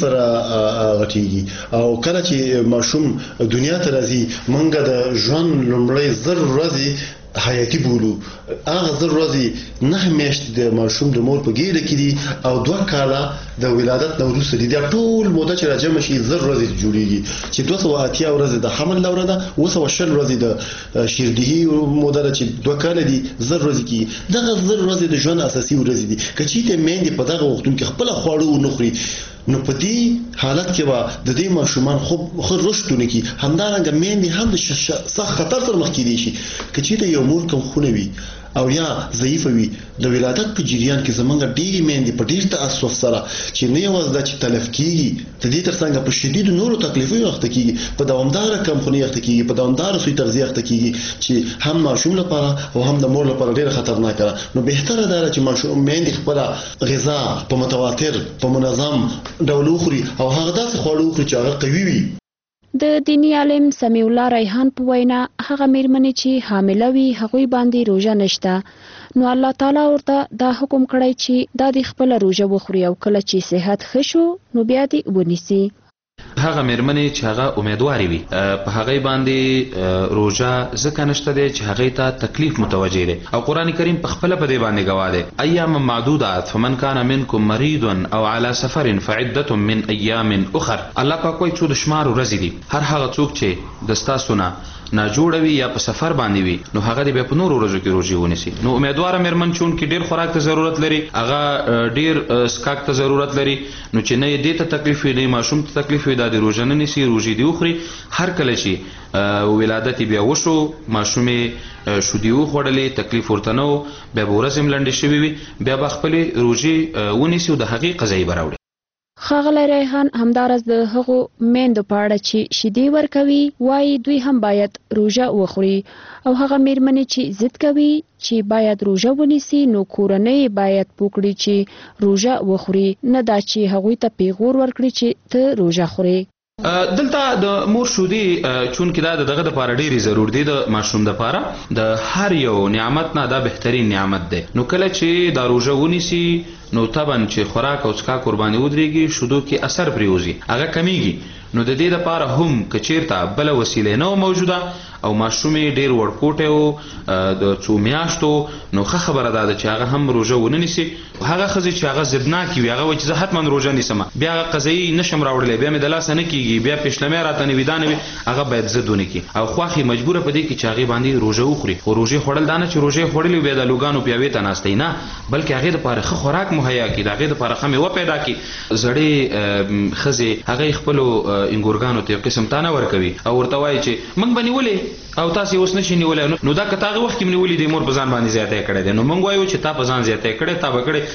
غټيږي او کله چې ماشوم دنیا ته راځي منګه د ژوند لومړی زر ورځې حیاتي بولو هغه زر ورځې نه میاشتې د ماشوم د مور په ګیډه کې دي او 2 کاله د ولادت نه وروسته دي دا ټول موده چې راجمع شي زر ورځې جوړیږي چې 280 ورځې د حمل دوره ده 260 ورځې د شیردهي موده چې 2 کاله دي زر ورځې کې دغه زر ورځې د ژوند اساسي ورځې دي کچې ته میندې په دغه وختونو کې خپل خواړه ونخوري نو په دې حالت کې به د دې ماشومان خو رشدونه کی همدارنګه میندې هم د سخت خطر سره مخ کېدي شي کچې ته یو مور کوم خونه وي او یا ضعیف وي د ولادت په جریان کې زمونږ ډېری میندې په ډېر تاسف سره چې نه یوازې د تلف کیږي د دې ترڅنګ په شدید نورو تکلیفونو وخت کېږي په دوامدار کم خونی وخت کېږي په دوامدار سوی تغذیه وخت کېږي چې هم ماشوم لپاره او هم د مور لپاره ډېر خطرناک ده نو بهتره ده چې ماشوم میندې خپل غذا په متواتر په منظم ډول وخوري او هغه داسې خواړه وخوري چې هغه قوي وي. د دینی عالم سمیع الله ریحان په وینا هغه مېرمنې چې حامله وي هغوی باندې روژه نشته نو الله تعالی ورته دا حکم کړی چې دا د خپل روژه وخوري او کله چې صحت ښه شو نو بیا دې ونیسي. هغه مېرمنې چې هغه امیدواري وي په هغه باندې روژه ځکه نشته دی چې هغه ته تکلیف متوجه دی او قران کریم په خپل په دې باندې گواه دی ایام معدودات فمن كان منكم مريض او على سفر فعده من ايام اخر الله پاک کوئی څو د شمار ورځې دي هر هغه څوک چې د ستاسو نه جوړوي یا په سفر باندې وي نو هغه دې په نورو ورځو کې روزي ونیسي نو امیدوار مېرمن چون کې ډیر خوراک ته ضرورت لري هغه ډیر سکاک ته ضرورت لري نو چې نه دې ته تکلیف وي ماشوم ته تکلیف وي د روزه نه نيسي روزي دی اخري هر کله چې ولادت بیا وشو ماشومې شودي وخوړلې تکلیف ورته نو بیا ورځم لنډې شوي وي بیا خپل روزي ونیسي او د حقیقت قضایي براوړي. ښاغلی ریحان همداراز د هغو میندو په اړه چې شیدې ورکوي وایي دوی هم باید روژه وخوري او هغه میرمنې چې ضد کوي چې باید روژه ونیسي نو کورنۍ باید پوکړي چې روژه وخوري نه دا چې هغوی ته پیغور ورکړي چې ته روژه خوري. دلته د مور شودې چونکې دا دغه دپاره ډېرې ضرور دي د ماشوم دپاره د هر یو نعمت نه دا بهترین نعمت دی. نو کله چې دا روژه ونیسي نو طبعا چې خوراک او څښاک ورباندې ودرېږي شودو کې اثر پرې وځي هغه کمیږي. نو د دې دپاره هم که چېرته بله وسیله نه موجوده او ماشوم یې ډېر وړکوټی و د څو میاشتو نو ښه خبره دا ده چې هغه هم روژه ونه نیسي. هغه ښځې چې هغه ضدناکې وي هغه وایي چې زه حتما روژه نیسم بیا هغه قضایي نشم راوړلی بیا مې د لاسه نه کېږي بیا پیشلمۍ راته نه وي دا نه وي هغه باید ضد ونه کړي او خواښې مجبوره په دې کې چې هغې باندې روژه وخوري. خو روژې خوړل دا نه چې روژې خوړلې بیا د لوګانو پیاوې ته ناستئ نه بلکې هغې دپاره ښه خوراک مهیا کړي د هغې دپاره ښه میوه پیدا کړي. زړې ښځې هغې خپلو انګورګانو ته یو قسم تانه ورکوي او ورته وایي چې موږ به نیولې او تاسې اوس نشي نیولی نو دا که ته هغه وخت کې م نیولي دی مور په ځان باندې زیاتی کړی دی نو موږ وایو چې تا په ځان زیاتی کړی تا به کړی